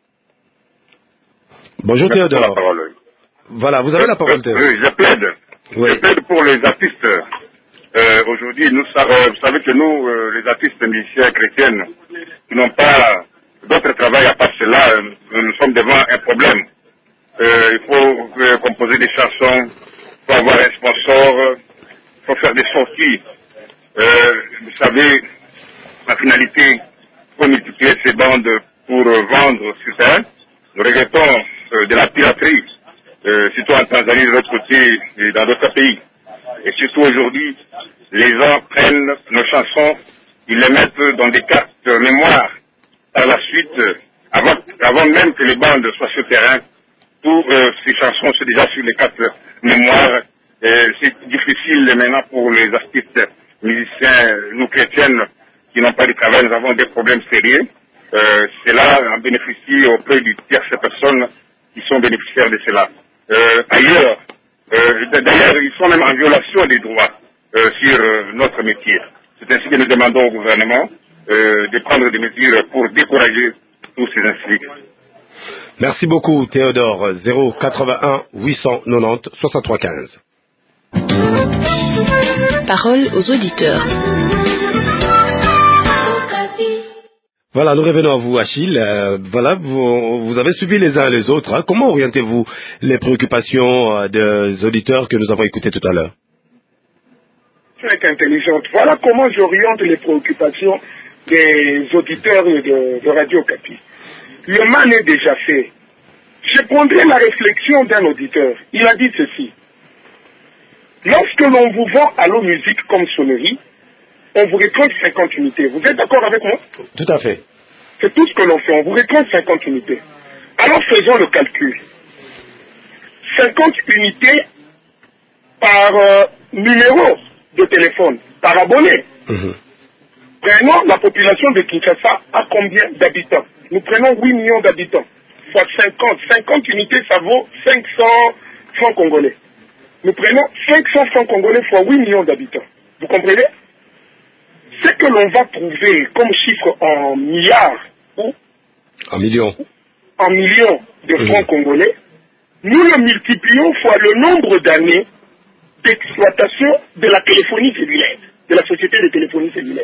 Bonjour Théodore. Voilà, vous avez la parole. Oui, je plaide. Oui. Je plaide pour les artistes. Aujourd'hui, vous savez que nous, les artistes musiciens chrétiens, qui n'ont pas d'autre travail à part cela, nous sommes devant un problème. Il faut composer des chansons, il faut avoir un sponsor, il faut faire des sorties. Vous savez, la finalité, il faut multiplier ces bandes pour vendre sur terrain. Nous regrettons de la piraterie, surtout en Tanzanie, de l'autre côté et dans d'autres pays. Et surtout aujourd'hui, les gens prennent nos chansons, ils les mettent dans des cartes mémoire. Par la suite, avant même que les bandes soient sur terrain, toutes ces chansons sont déjà sur les cartes mémoire. C'est difficile maintenant pour les artistes musiciens, nous chrétiennes, qui n'ont pas de travail. Nous avons des problèmes sérieux. Cela en bénéficie auprès du tierce personnes qui sont bénéficiaires de cela. D'ailleurs, ils sont même en violation des droits sur notre métier. C'est ainsi que nous demandons au gouvernement de prendre des mesures pour décourager tous ces incidents. Merci beaucoup Théodore. 081 890 63 15. Parole aux auditeurs. Voilà, nous revenons à vous, Achille. Voilà, vous avez suivi les uns et les autres. Hein. Comment orientez-vous les préoccupations des auditeurs que nous avons écoutés tout à l'heure? Très intelligente. Voilà comment j'oriente les préoccupations des auditeurs de Radio Okapi. Le mal est déjà fait. Je prendrai la réflexion d'un auditeur. Il a dit ceci. Lorsque l'on vous vend Allo Musique comme sonnerie, on vous réclame 50 unités. Vous êtes d'accord avec moi? Tout à fait. C'est tout ce que l'on fait. On vous réclame 50 unités. Alors faisons le calcul. 50 unités par numéro de téléphone, par abonné. Prenons la population de Kinshasa à combien d'habitants? Nous prenons 8 millions d'habitants. Fois 50. 50 unités, ça vaut 500 francs congolais. Nous prenons 500 francs congolais fois 8 millions d'habitants. Vous comprenez? Ce que l'on va trouver comme chiffre en milliards ou En millions. En millions de francs congolais, nous le multiplions fois le nombre d'années d'exploitation de la téléphonie cellulaire, de la société de téléphonie cellulaire.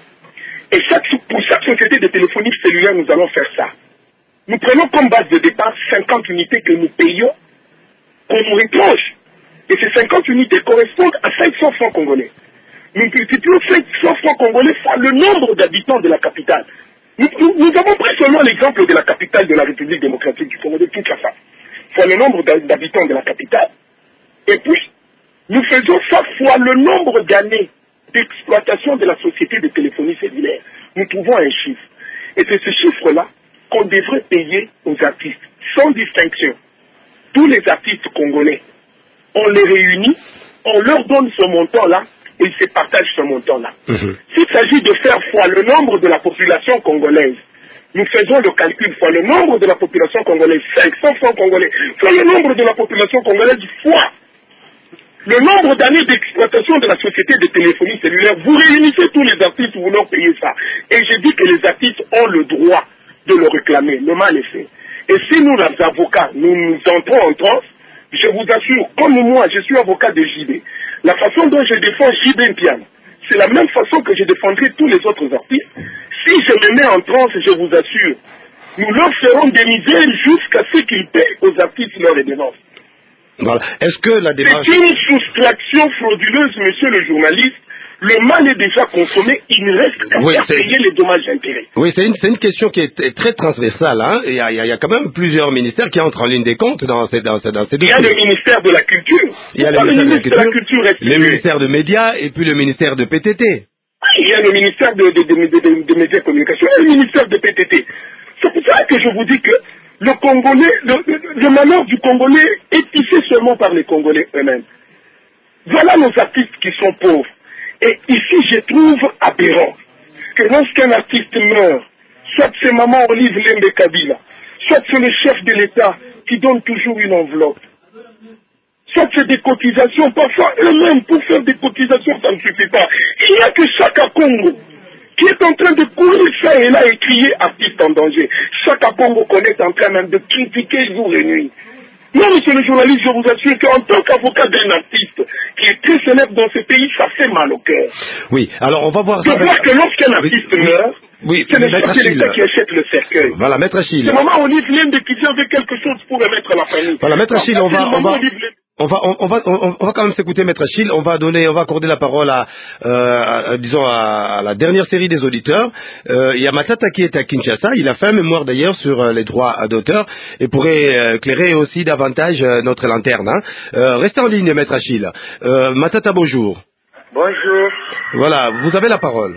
Et pour chaque société de téléphonie cellulaire, nous allons faire ça. Nous prenons comme base de départ 50 unités que nous payons, qu'on nous récroche. Et ces 50 unités correspondent à 500 francs congolais. Nous multiplions 500 francs congolais fois le nombre d'habitants de la capitale. Nous avons pris seulement l'exemple de la capitale de la République démocratique du Congo, de Kinshasa, fois le nombre d'habitants de la capitale. Et puis, nous faisons ça fois le nombre d'années d'exploitation de la société de téléphonie cellulaire. Nous trouvons un chiffre. Et c'est ce chiffre-là qu'on devrait payer aux artistes, sans distinction. Tous les artistes congolais, on les réunit, on leur donne ce montant-là, et ils se partagent ce montant-là. S'il s'agit de faire fois le nombre de la population congolaise, nous faisons le calcul fois le nombre de la population congolaise, 500 francs congolais, fois le nombre de la population congolaise, fois le nombre d'années d'exploitation de la société de téléphonie cellulaire. Vous réunissez tous les artistes, vous leur payez ça. Et j'ai dit que les artistes ont le droit de le réclamer. Le mal est fait. Et si nous, les avocats, nous entrons en transe, je vous assure, comme moi, je suis avocat de JB, la façon dont je défends JB Mpiana, c'est la même façon que je défendrai tous les autres artistes. Si je me mets en transe, je vous assure, nous leur ferons des misères jusqu'à ce qu'ils payent aux artistes leurs redevances. Voilà. Est-ce que la démarche... C'est une soustraction frauduleuse, monsieur le journaliste. Le mal est déjà consommé, il ne reste qu'à faire payer les dommages intérêts. Oui, c'est une question qui est très transversale. Hein. Il y a quand même plusieurs ministères qui entrent en ligne des comptes dans ces dossiers. Il y a le ministère de la Culture. Il y a le ministère de la Culture, le ministère de Médias et puis le ministère de PTT. Il y a le ministère de Médias et Communications et le ministère de PTT. C'est pour ça que je vous dis que le Congolais, le malheur du Congolais est tissé seulement par les Congolais eux-mêmes. Voilà nos artistes qui sont pauvres. Et ici, je trouve aberrant que lorsqu'un artiste meurt, soit c'est Maman Olive Lembe Kabila, soit c'est le chef de l'État qui donne toujours une enveloppe, soit c'est des cotisations, parfois eux-mêmes, pour faire des cotisations, ça ne suffit pas. Il n'y a que Chaka Congo qui est en train de courir ça et là et crier artiste en danger. Chaka Congo qu'on est en train même de critiquer jour et nuit. Non, monsieur le journaliste, je vous assure qu'en tant qu'avocat d'un artiste qui est très célèbre dans ce pays, ça fait mal au cœur. Oui, alors on va voir... Je vois que lorsqu'un artiste meurt, c'est l'État qui achète le cercueil. Voilà, Maître Achille. C'est Maman Olive Lembe qui vient avec quelque chose pour remettre la famille. Voilà, Maître Achille, on va quand même s'écouter, Maître Achille. On va accorder la parole à la dernière série des auditeurs. Il y a Matata qui est à Kinshasa. Il a fait un mémoire d'ailleurs sur les droits d'auteur et pourrait éclairer aussi davantage notre lanterne. Hein. Restez en ligne, Maître Achille. Matata, bonjour. Bonjour. Voilà, vous avez la parole.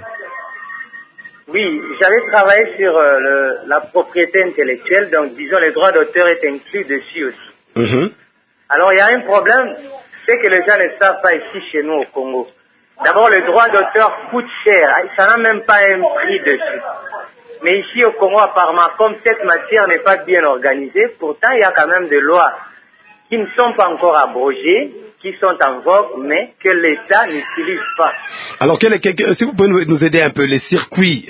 Oui, j'avais travaillé sur la propriété intellectuelle, donc disons les droits d'auteur est inclus dessus aussi. Alors, il y a un problème, c'est que les gens ne savent pas ici chez nous au Congo. D'abord, le droit d'auteur coûte cher, ça n'a même pas un prix dessus. Mais ici au Congo, apparemment, comme cette matière n'est pas bien organisée, pourtant il y a quand même des lois qui ne sont pas encore abrogées, qui sont en vogue, mais que l'État n'utilise pas. Alors, si vous pouvez nous aider un peu, les circuits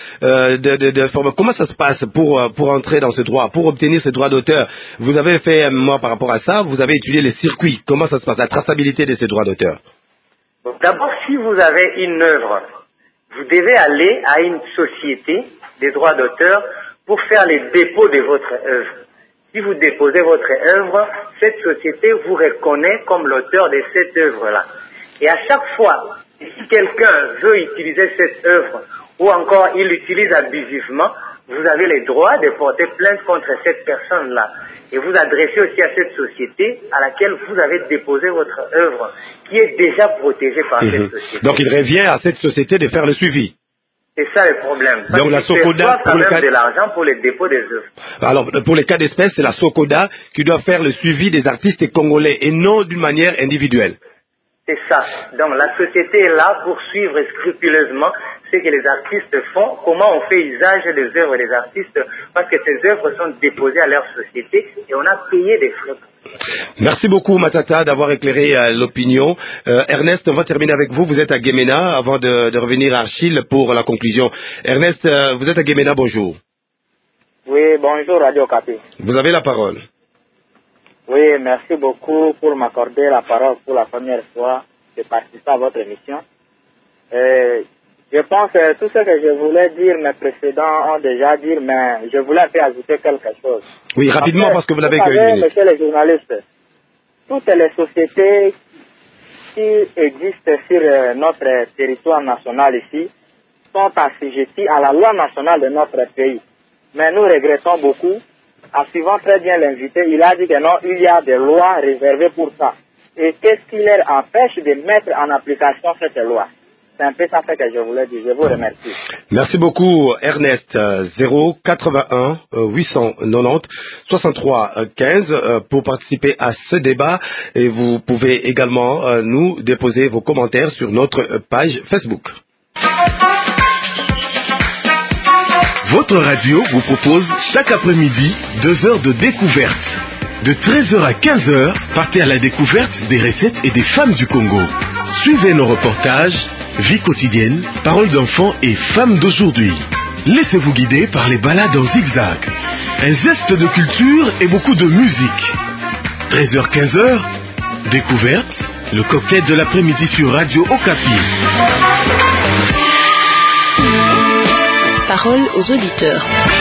comment ça se passe pour entrer dans ce droit, pour obtenir ce droit d'auteur? Vous avez fait un mémoire par rapport à ça, vous avez étudié les circuits, comment ça se passe, la traçabilité de ces droits d'auteur? D'abord, si vous avez une œuvre, vous devez aller à une société des droits d'auteur pour faire les dépôts de votre œuvre. Si vous déposez votre œuvre, cette société vous reconnaît comme l'auteur de cette œuvre-là. Et à chaque fois, si quelqu'un veut utiliser cette œuvre, ou encore il l'utilise abusivement, vous avez le droit de porter plainte contre cette personne-là. Et vous adressez aussi à cette société à laquelle vous avez déposé votre œuvre, qui est déjà protégée par cette société. Donc il revient à cette société de faire le suivi. C'est ça le problème. Parce donc la SOCODA pour de l'argent pour le dépôt des œuvres. Alors pour les cas d'espèce, c'est la SOCODA qui doit faire le suivi des artistes congolais et non d'une manière individuelle. C'est ça. Donc la société est là pour suivre scrupuleusement ce que les artistes font, comment on fait usage des œuvres des artistes, parce que ces œuvres sont déposées à leur société et on a payé des frais. Merci beaucoup Matata d'avoir éclairé l'opinion. Ernest, on va terminer avec vous. Vous êtes à Guémena avant de revenir à Achille pour la conclusion. Ernest, vous êtes à Guémena, bonjour. Oui, bonjour Radio Okapi. Vous avez la parole. Oui, merci beaucoup pour m'accorder la parole pour la première fois de participer à votre émission. Je pense que tout ce que je voulais dire, mes précédents ont déjà dit, mais je voulais ajouter quelque chose. Oui, rapidement, parce que vous n'avez que une minute. Monsieur les journalistes, toutes les sociétés qui existent sur notre territoire national ici sont assujetties à la loi nationale de notre pays. Mais nous regrettons beaucoup. En suivant très bien l'invité, il a dit que non, il y a des lois réservées pour ça. Et qu'est-ce qui leur empêche de mettre en application cette loi? C'est un peu ça que je voulais dire. Je vous remercie. Merci beaucoup, Ernest. 081 890 63 15 pour participer à ce débat. Et vous pouvez également nous déposer vos commentaires sur notre page Facebook. Votre radio vous propose chaque après-midi 2 heures de découverte. De 13h à 15h, partez à la découverte des recettes et des femmes du Congo. Suivez nos reportages, vie quotidienne, paroles d'enfants et femmes d'aujourd'hui. Laissez-vous guider par les balades en zigzag. Un zeste de culture et beaucoup de musique. 13h-15h, découverte, le cocktail de l'après-midi sur Radio Okapi. Parole aux auditeurs.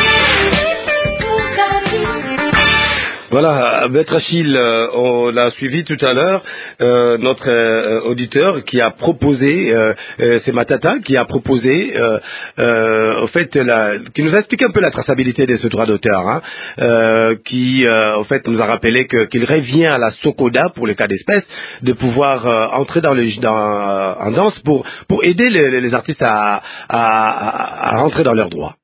Voilà, Maître Achille, on l'a suivi tout à l'heure, notre auditeur qui a proposé, c'est Matata, qui a proposé, au fait, qui nous a expliqué un peu la traçabilité de ce droit d'auteur, hein, qui, au fait, nous a rappelé qu'il revient à la SOCODA pour le cas d'espèce de pouvoir entrer en danse pour aider les artistes à rentrer dans leurs droits.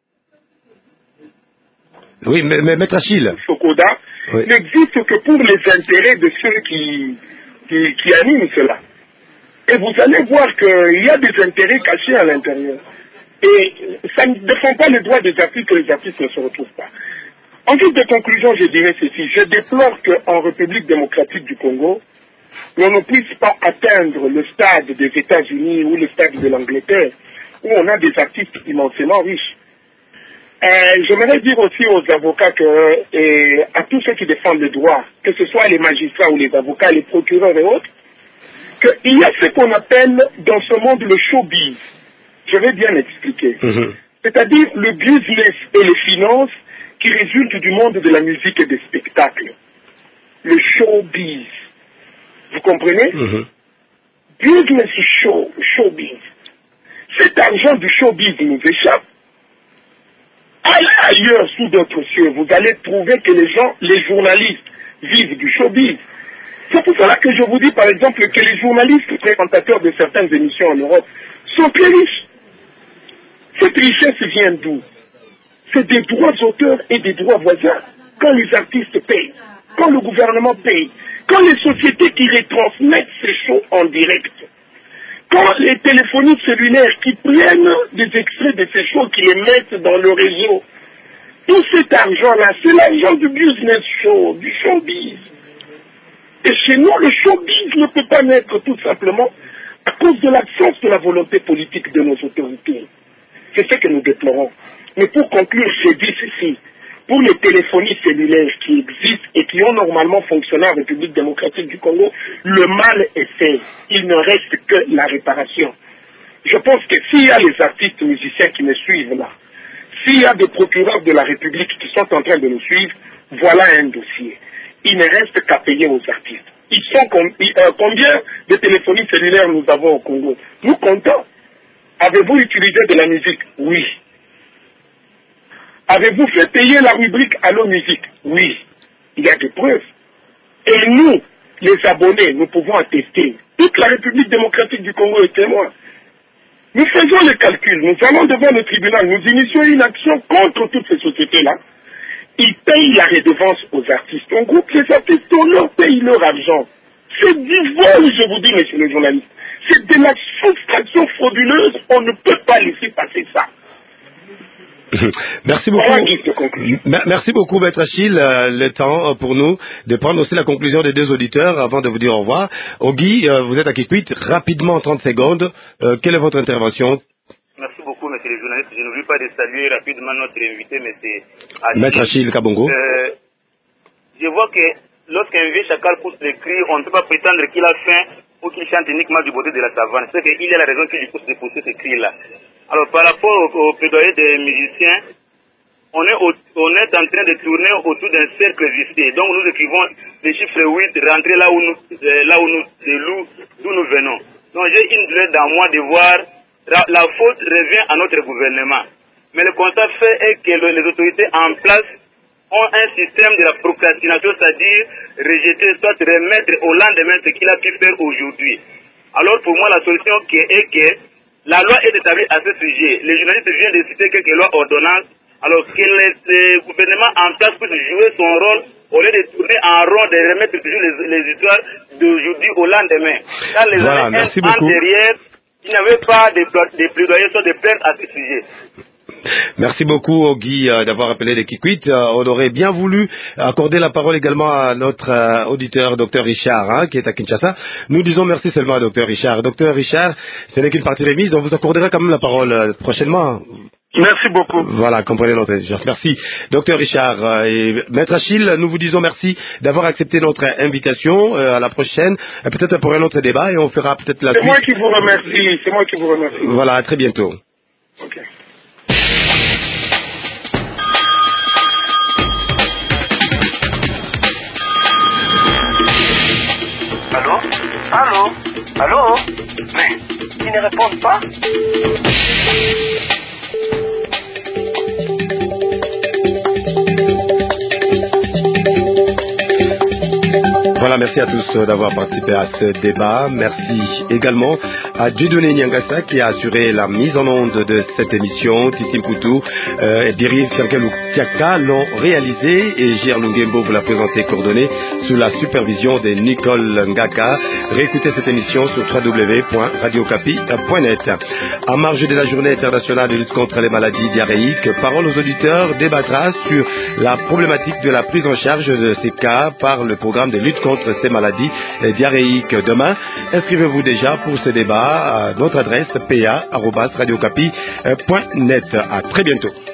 Oui, mais Maître Achille. Sokoda n'existe que pour les intérêts de ceux qui animent cela. Et vous allez voir qu'il y a des intérêts cachés à l'intérieur. Et ça ne défend pas les droits des artistes que les artistes ne se retrouvent pas. En guise de conclusion, je dirais ceci. Je déplore qu'en République démocratique du Congo, l'on ne puisse pas atteindre le stade des États-Unis ou le stade de l'Angleterre, où on a des artistes immensément riches. J'aimerais dire aussi aux avocats et à tous ceux qui défendent le droit, que ce soit les magistrats ou les avocats, les procureurs et autres, qu'il y a ce qu'on appelle dans ce monde le showbiz. Je vais bien expliquer. C'est-à-dire le business et les finances qui résultent du monde de la musique et des spectacles. Le showbiz. Vous comprenez? Business showbiz. Cet argent du showbiz nous échappe. Allez ailleurs sous d'autres cieux, vous allez trouver que les journalistes vivent du showbiz. C'est pour cela que je vous dis par exemple que les journalistes présentateurs de certaines émissions en Europe sont très riches. Cette richesse vient d'où? C'est des droits d'auteur et des droits voisins. Quand les artistes payent, quand le gouvernement paye, quand les sociétés qui retransmettent ces shows en direct, quand les téléphonies cellulaires qui prennent des extraits de ces shows, qui les mettent dans le réseau, tout cet argent-là, c'est l'argent du business show, du showbiz. Et chez nous, le showbiz ne peut pas naître tout simplement à cause de l'absence de la volonté politique de nos autorités. C'est ce que nous déplorons. Mais pour conclure, j'ai dit ceci. Pour les téléphonies cellulaires qui existent et qui ont normalement fonctionné en République démocratique du Congo, le mal est fait. Il ne reste que la réparation. Je pense que s'il y a les artistes musiciens qui me suivent là, s'il y a des procureurs de la République qui sont en train de nous suivre, voilà un dossier. Il ne reste qu'à payer aux artistes. Ils sont combien de téléphonie cellulaires nous avons au Congo? Nous comptons. Avez-vous utilisé de la musique? Oui. Avez-vous fait payer la rubrique Allo Musique? Oui. Il y a des preuves. Et nous, les abonnés, nous pouvons attester. Toute la République démocratique du Congo est témoin. Nous faisons le calcul, nous allons devant le tribunal, nous initions une action contre toutes ces sociétés-là. Ils payent la redevance aux artistes. On groupe les artistes, on leur paye leur argent. C'est du vol, je vous dis, monsieur le journaliste. C'est de la soustraction frauduleuse. On ne peut pas laisser passer ça. Merci beaucoup. Merci beaucoup, Maître Achille. Le temps pour nous de prendre aussi la conclusion des deux auditeurs avant de vous dire au revoir. Ogui, vous êtes à Kikwit. Rapidement, en 30 secondes, quelle est votre intervention? Merci beaucoup, monsieur le journaliste. journaliste, je n'oublie pas de saluer rapidement notre invité, mais c'est Maître Achille Kabongo. Je vois que lorsqu'un vieux chacal pousse les cris, on ne peut pas prétendre qu'il a faim ou qu'il chante uniquement du beauté de la savane. C'est qu'il y a la raison qui lui pousse de pousser ces cris-là. Alors par rapport au plaidoyer des musiciens, on est en train de tourner autour d'un cercle vicieux. Donc nous écrivons les chiffres 8, rentrer d'où nous venons. Donc j'ai une douleur dans moi de voir la faute revient à notre gouvernement. Mais le constat fait est que les autorités en place ont un système de la procrastination, c'est-à-dire rejeter, soit remettre au lendemain ce qu'il a pu faire aujourd'hui. Alors pour moi, la solution est que la loi est établie à ce sujet. Les journalistes viennent de citer quelques lois ordonnances, alors que le gouvernement en place puisse jouer son rôle au lieu de tourner en rond, de remettre toujours les histoires d'aujourd'hui au lendemain. Dans les années derrière, il n'y avait pas de plaidoyer, soit de plaintes à ce sujet. Merci beaucoup, Guy, d'avoir appelé les Kikwit. On aurait bien voulu accorder la parole également à notre auditeur, Dr Richard, qui est à Kinshasa. Nous disons merci seulement à Dr Richard. Dr Richard, ce n'est qu'une partie remise, on vous accordera quand même la parole prochainement. Merci beaucoup. Voilà, comprenez notre exigence. Merci, Dr Richard. Et Maître Achille, nous vous disons merci d'avoir accepté notre invitation. À la prochaine, peut-être pour un autre débat, et on fera peut-être la suite. C'est moi qui vous remercie. C'est moi qui vous remercie. Voilà, à très bientôt. Ok. Allô? Mais ils ne répondent pas. Voilà, merci à tous d'avoir participé à ce débat. Merci également à Dieudonné Nyangasa qui a assuré la mise en onde de cette émission. Titi Mpoutou et Biri Fergalou Tiaka l'ont réalisé et Gérard Lungembo vous l'a présenté coordonné sous la supervision de Nicole Ngaka. Réécoutez cette émission sur www.radiocapi.net. En marge de la journée internationale de lutte contre les maladies diarrhéiques, Parole aux auditeurs débattra sur la problématique de la prise en charge de ces cas par le programme de lutte contre ces maladies diarrhéiques. Demain, inscrivez-vous déjà pour ce débat à notre adresse pa@radiocapi.net. À très bientôt.